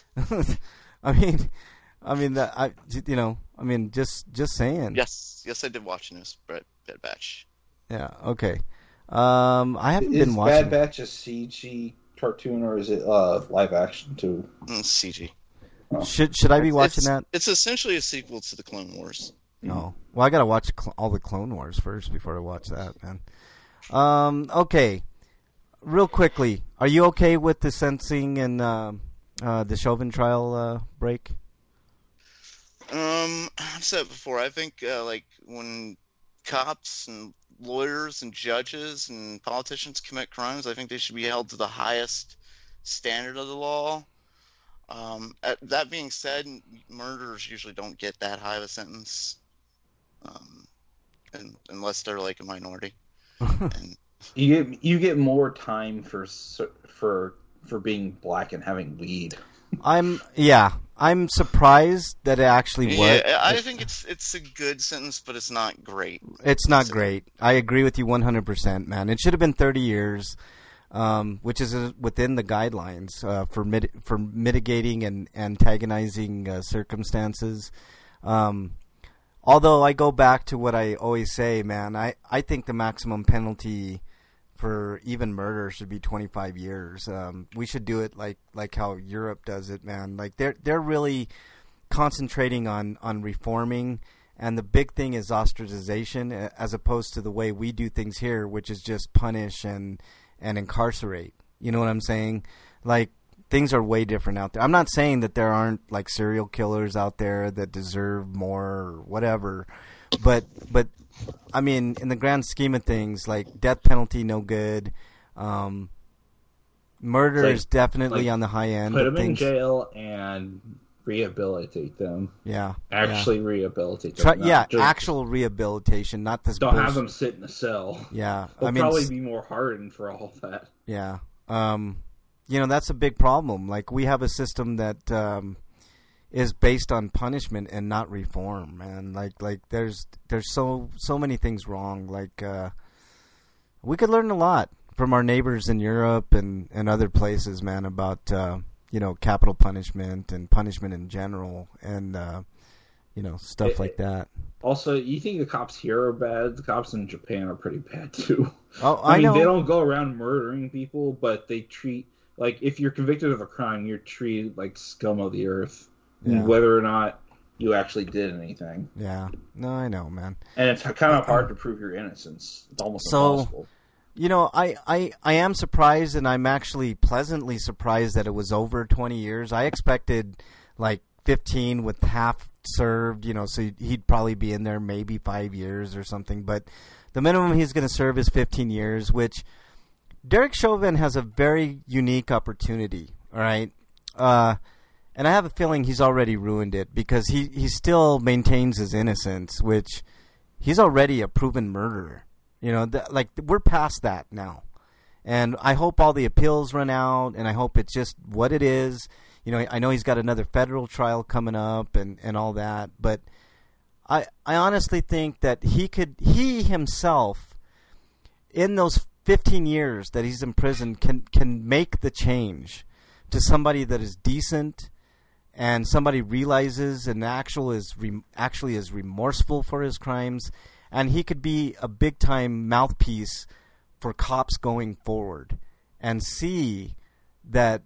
Just saying. Yes, I did watch News Bad Batch. Yeah. Okay. I haven't been watching. Is Bad Batch a CG cartoon or is it live action too? CG. Oh. Should I be watching that? It's essentially a sequel to the Clone Wars. No. Well, I gotta watch all the Clone Wars first before I watch that, man. Okay. Real quickly, are you okay with the sentencing and the Chauvin trial break? I've said it before. I think when cops and lawyers and judges and politicians commit crimes, I think they should be held to the highest standard of the law. That being said, murderers usually don't get that high of a sentence, unless they're a minority. And you get more time for being black and having weed. I'm surprised that it actually worked. Yeah, I think it's a good sentence, but it's not great. It's not great. I agree with you 100%, man. It should have been 30 years, which is within the guidelines for mitigating and antagonizing circumstances. Although I go back to what I always say, man, I think the maximum penalty for even murder should be 25 years. We should do it like how Europe does it, man. They're really concentrating on reforming, and the big thing is ostracization, as opposed to the way we do things here, which is just punish and incarcerate. You know what I'm saying? Things are way different out there. I'm not saying that there aren't serial killers out there that deserve more or whatever, but I mean, in the grand scheme of things, death penalty, no good. Murder is definitely on the high end. Put them in jail and rehabilitate them. Yeah. Actually rehabilitate them. Actual rehabilitation, not this Don't have them sit in a cell. Yeah. They'll probably be more hardened for all that. Yeah. that's a big problem. Like, we have a system that is based on punishment and not reform, man. Like there's so many things wrong. Like, we could learn a lot from our neighbors in Europe and other places, man, about capital punishment and punishment in general, and stuff like that. Also, you think the cops here are bad? The cops in Japan are pretty bad too. Oh, I mean, know. They don't go around murdering people, but they treat, like, if you're convicted of a crime, you're treated like scum of the earth, whether or not you actually did anything. Yeah, no, I know, man. And it's kind of hard to prove your innocence. It's almost impossible. I am surprised, and I'm actually pleasantly surprised that it was over 20 years. I expected like 15 with half served, so he'd probably be in there maybe 5 years or something. But the minimum he's going to serve is 15 years, which Derek Chauvin has a very unique opportunity, all right? And I have a feeling he's already ruined it, because he still maintains his innocence, which he's already a proven murderer. We're past that now. And I hope all the appeals run out, and I hope it's just what it is. I know he's got another federal trial coming up and all that, but I honestly think that he himself, in those 15 years that he's in prison, can make the change to somebody that is decent and somebody realizes and actually is remorseful for his crimes, and he could be a big-time mouthpiece for cops going forward and see that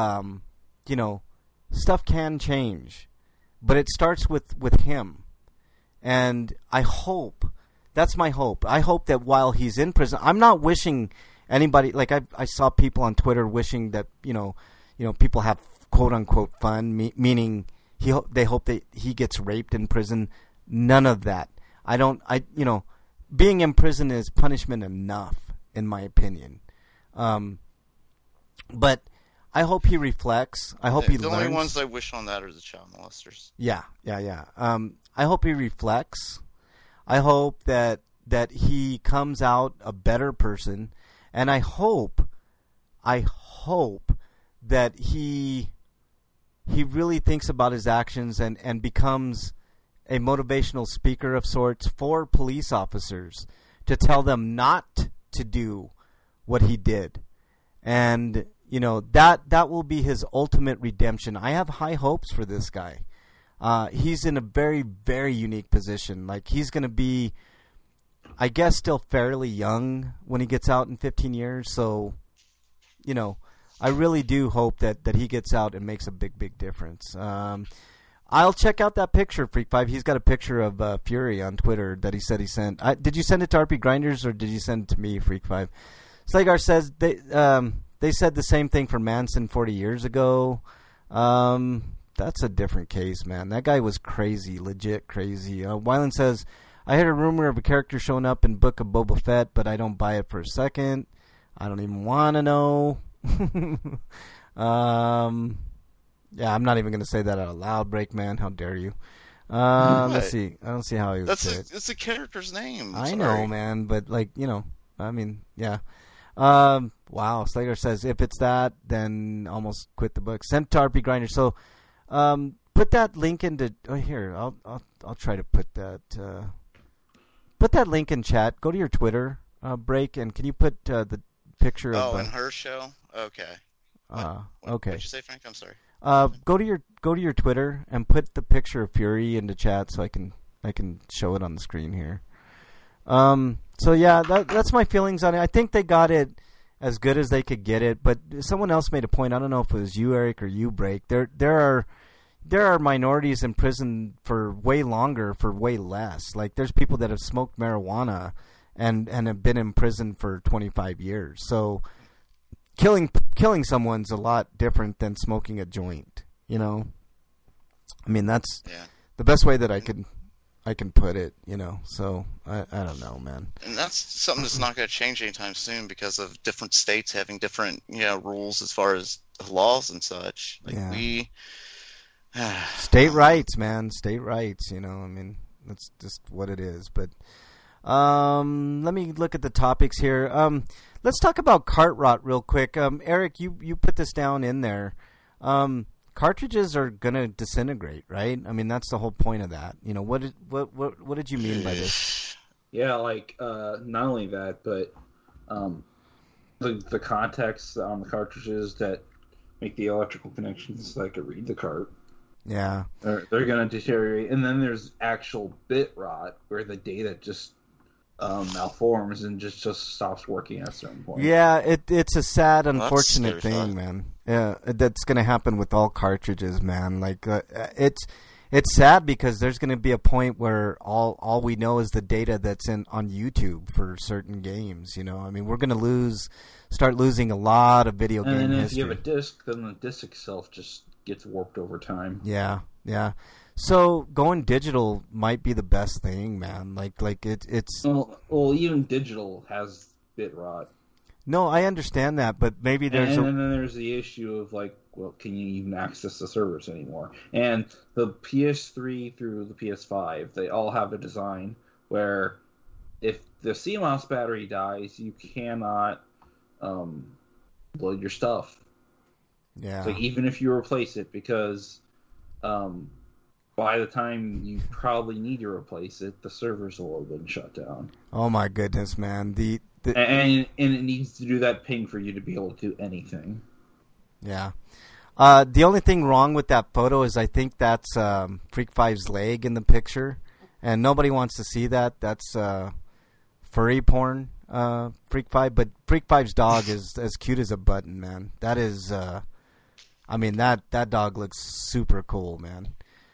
stuff can change, but it starts with him. And I hope, that's my hope. I hope that while he's in prison, I'm not wishing anybody, like I saw people on Twitter wishing that, people have quote unquote fun, meaning they hope that he gets raped in prison. None of that. Being in prison is punishment enough, in my opinion. But I hope he reflects. I hope he learns. The only ones I wish on that are the child molesters. Yeah. I hope he reflects. I hope that he comes out a better person, and I hope that he really thinks about his actions and becomes a motivational speaker of sorts for police officers to tell them not to do what he did. And that will be his ultimate redemption. I have high hopes for this guy. He's in a very, very unique position. Like, he's going to be, I guess, still fairly young when he gets out in 15 years. So, I really do hope that he gets out and makes a big, big difference. I'll check out that picture, Freak 5. He's got a picture of Fury on Twitter that he said he sent. Did you send it to RP Grinders, or did you send it to me, Freak 5? Slagar says they said the same thing for Manson 40 years ago. That's a different case, man. That guy was crazy, legit crazy. Wyland says, I heard a rumor of a character showing up in Book of Boba Fett, but I don't buy it for a second. I don't even want to know. Yeah, I'm not even going to say that out loud, Breakman. How dare you? Let's see. I don't see how he would say it. It's a character's name. I know, man, but I mean, yeah. Wow, Slater says, if it's that, then almost quit the book. Send to RP Grinder. So, put that link into. Oh, here, I'll try to put that. Put that link in chat. Go to your Twitter, Break, and can you put the picture of? Oh, in her show. Okay. Okay. What did you say, Frank? I'm sorry. Go to your Twitter and put the picture of Fury into chat so I can show it on the screen here. So yeah, that's my feelings on it. I think they got it as good as they could get it, but someone else made a point. I don't know if it was you, Eric, or you, Break. There are minorities in prison for way longer for way less. Like, there's people that have smoked marijuana and have been in prison for 25 years. So killing someone's a lot different than smoking a joint, I mean, that's the best way that I can put it, so I don't know, man. And that's something that's not going to change anytime soon because of different states having different, rules as far as laws and such. State rights, man, state rights, I mean, that's just what it is. But let me look at the topics here. Let's talk about cart rot real quick. Eric, you put this down in there. Cartridges are gonna disintegrate, right? I mean, that's the whole point of that. You know, what did you mean by this? Yeah, like not only that, but the contacts on the cartridges that make the electrical connections that could read the cart. Yeah, they're gonna deteriorate, and then there's actual bit rot where the data just malforms and just stops working at a certain point. Yeah, it's a sad, unfortunate That's scary thing, thought. man. Yeah, that's gonna happen with all cartridges, man. Like it's sad because there's gonna be a point where all we know is the data that's on YouTube for certain games. You know, I mean, we're gonna start losing a lot of video game And then if history. you have a disc, then the disc itself just gets warped over time. Yeah. So going digital might be the best thing, man. Like it's. Well, even digital has bit rot. No, I understand that, but maybe there's And then there's the issue of like, well, can you even access the servers anymore? And the PS3 through the PS5, they all have a design where if the CMOS battery dies, you cannot load your stuff. yeah. So even if you replace it, because by the time you probably need to replace it, the servers will have been shut down. Oh my goodness, man. The And it needs to do that ping for you to be able to do anything. Yeah. The only thing wrong with that photo is I think that's Freak 5's leg in the picture, and nobody wants to see that. That's furry porn, Freak 5. But Freak 5's dog is as cute as a button, man. That is, I mean, that dog looks super cool, man.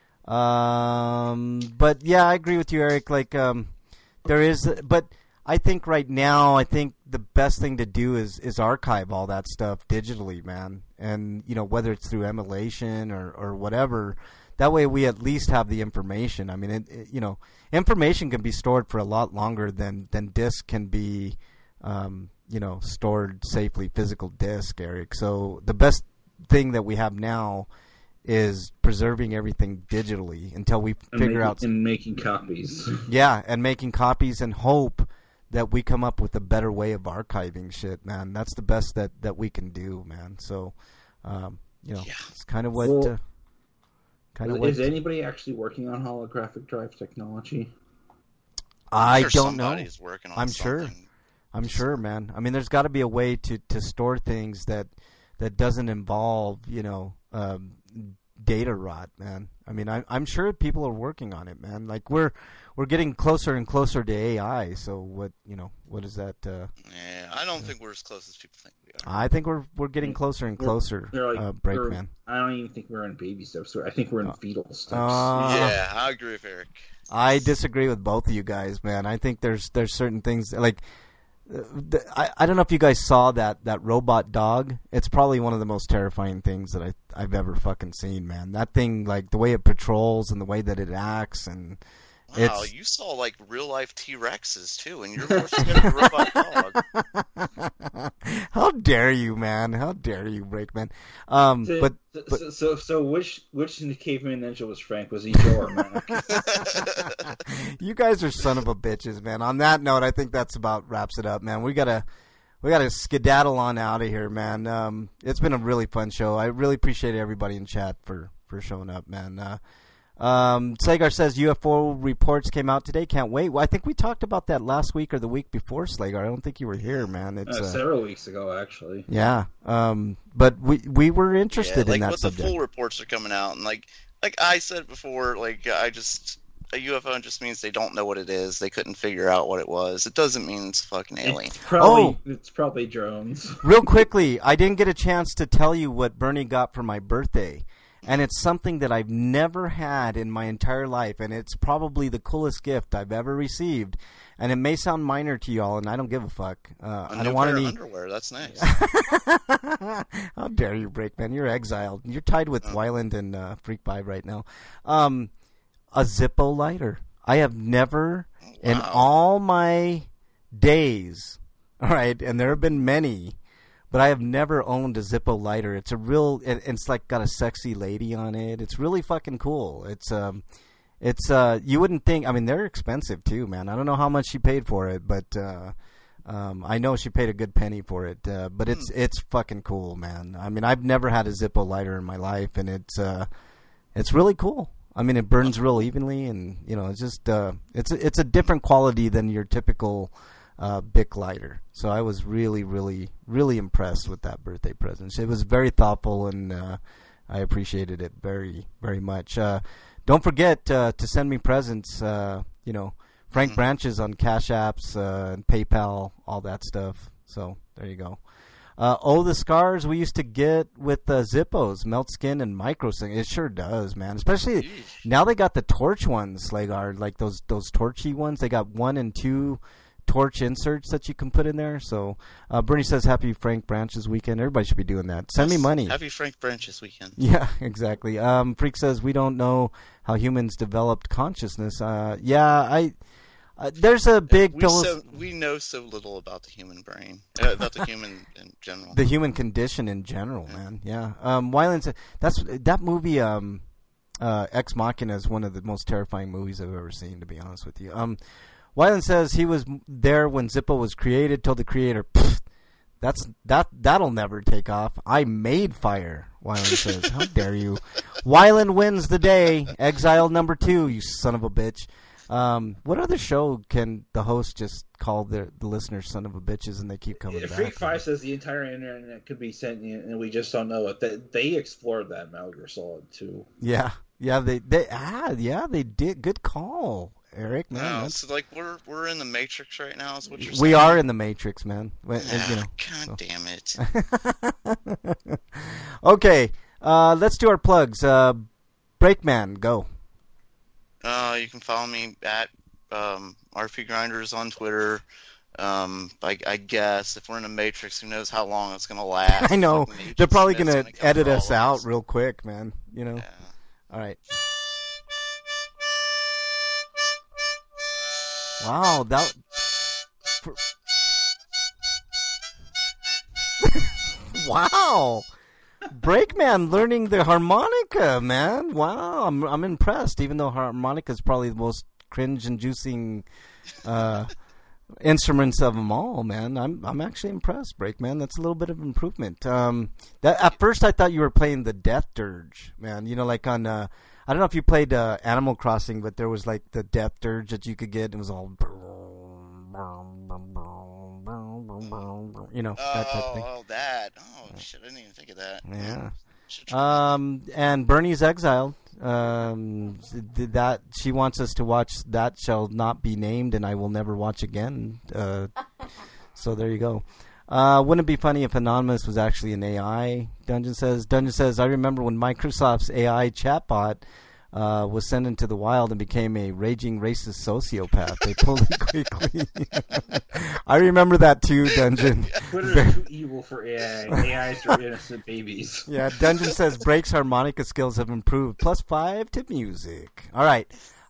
But yeah, I agree with you, Eric. Like, there is, but I think right now, the best thing to do is archive all that stuff digitally, man. And, you know, whether it's through emulation or whatever, that way we at least have the information. I mean, you know, information can be stored for a lot longer than disk can be, you know, stored safely, physical disk, Eric. So the best thing that we have now is preserving everything digitally until we figure out. And making copies. Yeah, and making copies and hope that we come up with a better way of archiving shit, man. That's the best that we can do, man. So, you know, it's kind of what... Well, is anybody actually working on holographic drive technology? I I'm sure don't know. somebody's working on I'm sure. something. I'm sure, man. I mean, there's got to be a way to store things that doesn't involve, you know, data rot, man. I mean, I'm sure people are working on it, man. Like we're getting closer and closer to AI. So what is that? Yeah, I don't think we're as close as people think we are. I think we're getting closer and closer. Breakman. I don't even think we're in baby steps. I think we're in fetal steps. Yeah, I agree with Eric. I disagree with both of you guys, man. I think there's certain things like. I don't know if you guys saw that robot dog. It's probably one of the most terrifying things that I've ever fucking seen, man. That thing, like the way it patrols and the way that it acts, and wow, you saw like real life T-Rexes too, and you're more scared of a robot dog. How dare you, man? How dare you, Breakman? So which caveman ninja was Frank? Was he Joe or Mac? You guys are son of a bitches, man. On that note, I think that's about wraps it up, man. We gotta skedaddle on out of here, man. It's been a really fun show. I really appreciate everybody in chat for showing up, man. Slagar says UFO reports came out today. Can't wait. Well, I think we talked about that last week or the week before, Slagar. I don't think you were here, man. It's several weeks ago, actually. Yeah. But we were interested in that subject. The full reports are coming out, and like I said before, like a UFO just means they don't know what it is. They couldn't figure out what it was. It doesn't mean it's a fucking alien. It's probably drones. Real quickly, I didn't get a chance to tell you what Bernie got for my birthday. And it's something that I've never had in my entire life, and it's probably the coolest gift I've ever received. And it may sound minor to y'all, and I don't give a fuck. I don't want any underwear. That's nice. How dare you, Breakman? You're exiled. You're tied with Wyland and Freak 5 right now. A Zippo lighter. I have never, in all my days, all right, and there have been many, but I have never owned a Zippo lighter. It's it's like got a sexy lady on it. It's really fucking cool. It's you wouldn't think. I mean, they're expensive too, man. I don't know how much she paid for it, but I know she paid a good penny for it, but it's fucking cool, man. I mean, I've never had a Zippo lighter in my life, and it's really cool. I mean, it burns real evenly, and it's just it's a different quality than your typical Bic lighter. So I was really, really, really impressed with that birthday present. It was very thoughtful, and I appreciated it very, very much. Don't forget to send me presents. Frank Branches on Cash Apps and PayPal, all that stuff. So there you go. The scars we used to get with Zippos, melt skin and microsync. It sure does, man. Especially now they got the torch ones, Slagard, like those torchy ones. They got 1 and 2 torch inserts that you can put in there. So Bernie says happy Frank Branches weekend. Everybody should be doing that. Send me money. Happy Frank Branches weekend. Yeah, exactly. Freak says we don't know how humans developed consciousness. There's a big we know so little about the human brain, about the human in general. The human condition in general, man. Yeah. Wyland said that movie. Ex Machina is one of the most terrifying movies I've ever seen. To be honest with you. Wyland says he was there when Zippo was created. Told the creator, that'll never take off. I made fire. Wyland says, how dare you? Wyland wins the day. Exile number 2. You son of a bitch. What other show can the host just call the listeners son of a bitches and they keep coming back? Freak 5 says the entire internet could be sentient and we just don't know it. They explored that Metal Gear Solid too. Yeah, they did. Good call, Eric. Man, so like we're in the Matrix right now. Is what you're saying? We are in the Matrix, man. God damn it. Okay, let's do our plugs. Breakman, go. You can follow me at RP Grinders on Twitter. I guess if we're in a Matrix, who knows how long it's gonna last? I know they're probably gonna edit us out real quick, man. Yeah. All right. Wow, that. Wow. Breakman learning the harmonica, man. Wow, I'm impressed. Even though harmonica is probably the most cringe-inducing instruments of them all, man. I'm actually impressed, Breakman. That's a little bit of improvement. That at first I thought you were playing the Death Dirge, man. Like on I don't know if you played Animal Crossing, but there was like the Death Dirge that you could get. It was all that type of thing. Oh, that. Oh, shit, I didn't even think of that. Yeah. And Bernie's Exiled. That she wants us to watch That Shall Not Be Named, and I Will Never Watch Again. So there you go. Wouldn't it be funny if Anonymous was actually an AI? Dungeon says, I remember when Microsoft's AI chatbot was sent into the wild and became a raging racist sociopath. They pulled it quickly. I remember that too, Dungeon. Twitter is too evil for AI. AIs are innocent babies. Yeah, Dungeon says Break's harmonica skills have improved. +5 to music. All right.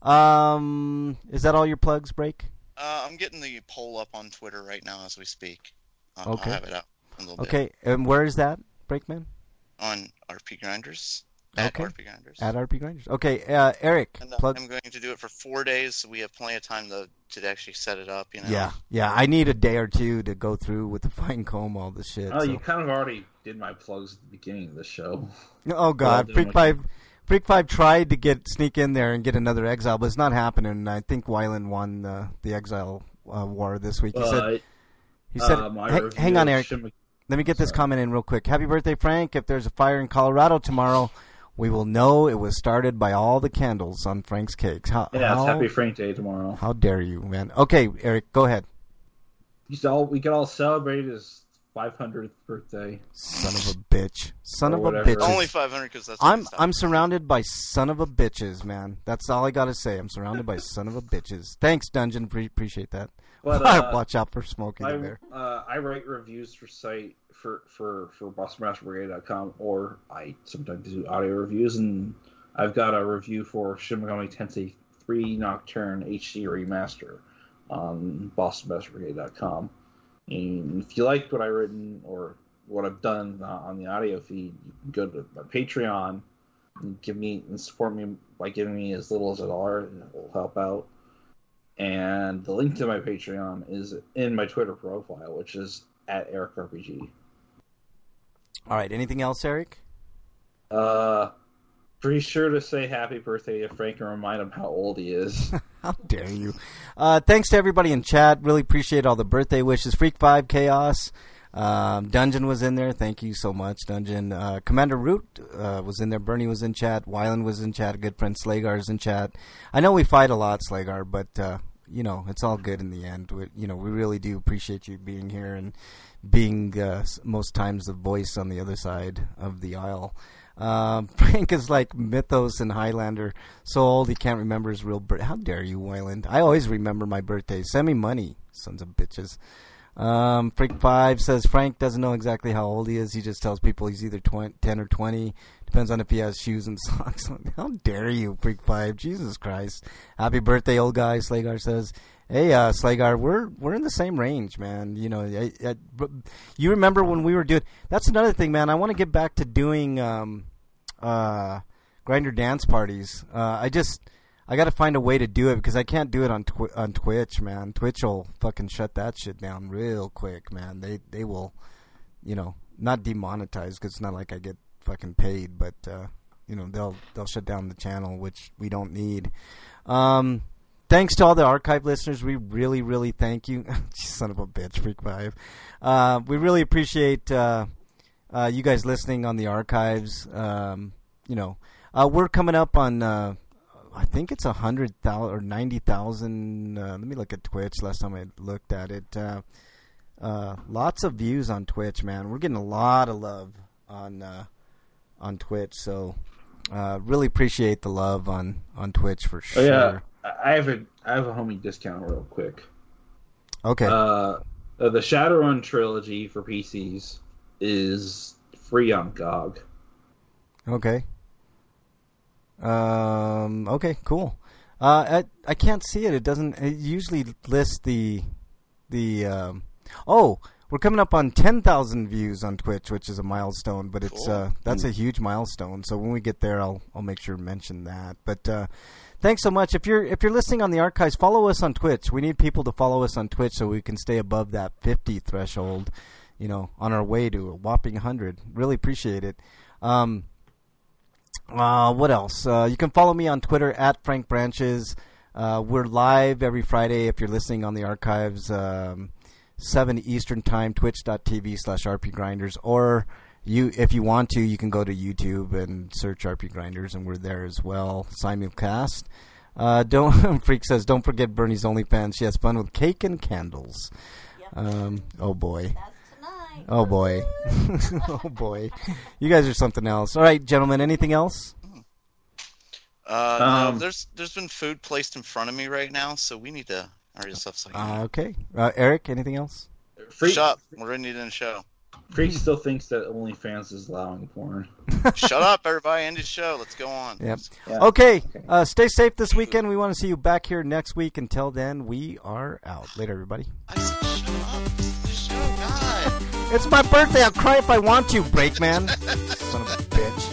Is that all your plugs, Break? I'm getting the poll up on Twitter right now as we speak. Okay. I'll have it out in a little bit. Okay, and where is that, Breakman? On RP Grinders. Okay. At RP Grinders. At RP Grinders. Okay, Eric. And plug. I'm going to do it for 4 days, so we have plenty of time to actually set it up. Yeah. I need a day or two to go through with the fine comb all the shit. Oh, you kind of already did my plugs at the beginning of the show. Oh God, Freak 5 tried to sneak in there and get another Exile, but it's not happening. I think Wyland won the Exile war this week. He said, hang on, Eric. Let me get this comment in real quick. Happy birthday, Frank. If there's a fire in Colorado tomorrow, we will know it was started by all the candles on Frank's cakes. It's Happy Frank Day tomorrow. How dare you, man. Okay, Eric, go ahead. We can all celebrate his 500th birthday. Son of a bitch. Son of a bitch. Only 500 because that's I'm surrounded by son of a bitches, man. That's all I got to say. I'm surrounded by son of a bitches. Thanks, Dungeon. Appreciate that. But, watch out for smoking in there. I write reviews for site for BostonMasterBrigade.com, or I sometimes do audio reviews, and I've got a review for Shin Megami Tensei 3 Nocturne HD Remaster on BostonMasterBrigade.com. And if you liked what I've written or what I've done on the audio feed, you can go to my Patreon and support me by giving me as little as $1, and it will help out. And the link to my Patreon is in my Twitter profile, which is at EricRPG. All right. Anything else, Eric? Pretty sure to say happy birthday to Frank and remind him how old he is. How dare you? Thanks to everybody in chat. Really appreciate all the birthday wishes. Freak5 Chaos. Dungeon was in there. Thank you so much, Dungeon. Commander Root was in there. Bernie was in chat. Wyland was in chat. Good friend Slagar is in chat. I know we fight a lot, Slagar, but it's all good in the end. We really do appreciate you being here and being most times the voice on the other side of the aisle. Frank is like Mythos and Highlander, so old he can't remember his real birthday. How dare you, Wyland? I always remember my birthday. Send me money, sons of bitches. Freak5 says Frank doesn't know exactly how old he is. He just tells people he's either 10 or 20. Depends on if he has shoes and socks. How dare you, Freak5? Jesus Christ. Happy birthday, old guy, Slagar says. Hey, Slagar, we're in the same range, man. You remember when we were doing... That's another thing, man. I want to get back to doing Grindr dance parties. I got to find a way to do it because I can't do it on Twitch, man. Twitch will fucking shut that shit down real quick, man. They will, not demonetize because it's not like I get fucking paid, but they'll shut down the channel, which we don't need. Thanks to all the archive listeners. We really, really thank you. Son of a bitch, Freak5. We really appreciate you guys listening on the archives. We're coming up on, I think it's 100,000 or 90,000. Let me look at Twitch. Last time I looked at it. Lots of views on Twitch, man. We're getting a lot of love on Twitch. So really appreciate the love on Twitch for sure. Oh, yeah. I have a homie discount real quick. Okay. The Shadowrun trilogy for PCs is free on GOG. Okay. Okay, cool. I can't see it. It doesn't. It usually lists the. We're coming up on 10,000 views on Twitch, which is a milestone. But it's Cool. that's a huge milestone. So when we get there, I'll make sure to mention that. But thanks so much. If you're listening on the archives, follow us on Twitch. We need people to follow us on Twitch so we can stay above that 50 threshold. On our way to a whopping 100. Really appreciate it. What else? You can follow me on Twitter at Frank Branches. We're live every Friday if you're listening on the archives, 7 Eastern Time, twitch.tv/RPGrinders. Or if you want to, you can go to YouTube and search RP Grinders, and we're there as well. Simulcast. Freak says, don't forget Bernie's OnlyFans. She has fun with cake and candles. Yep. Oh, boy. That's tonight. Oh, boy. Oh, boy. You guys are something else. All right, gentlemen, anything else? No, there's been food placed in front of me right now, so we need to hurry this up. Okay. Eric, anything else? Freak, Shut up. We're ready to end the show. Freak still thinks that OnlyFans is allowing porn. Shut up, everybody. End the show. Let's go on. Yep. Yeah. Okay. Stay safe this weekend. We want to see you back here next week. Until then, we are out. Later, everybody. I said shut up. This is the show, God. It's my birthday. I'll cry if I want to, Breakman. Son of a bitch.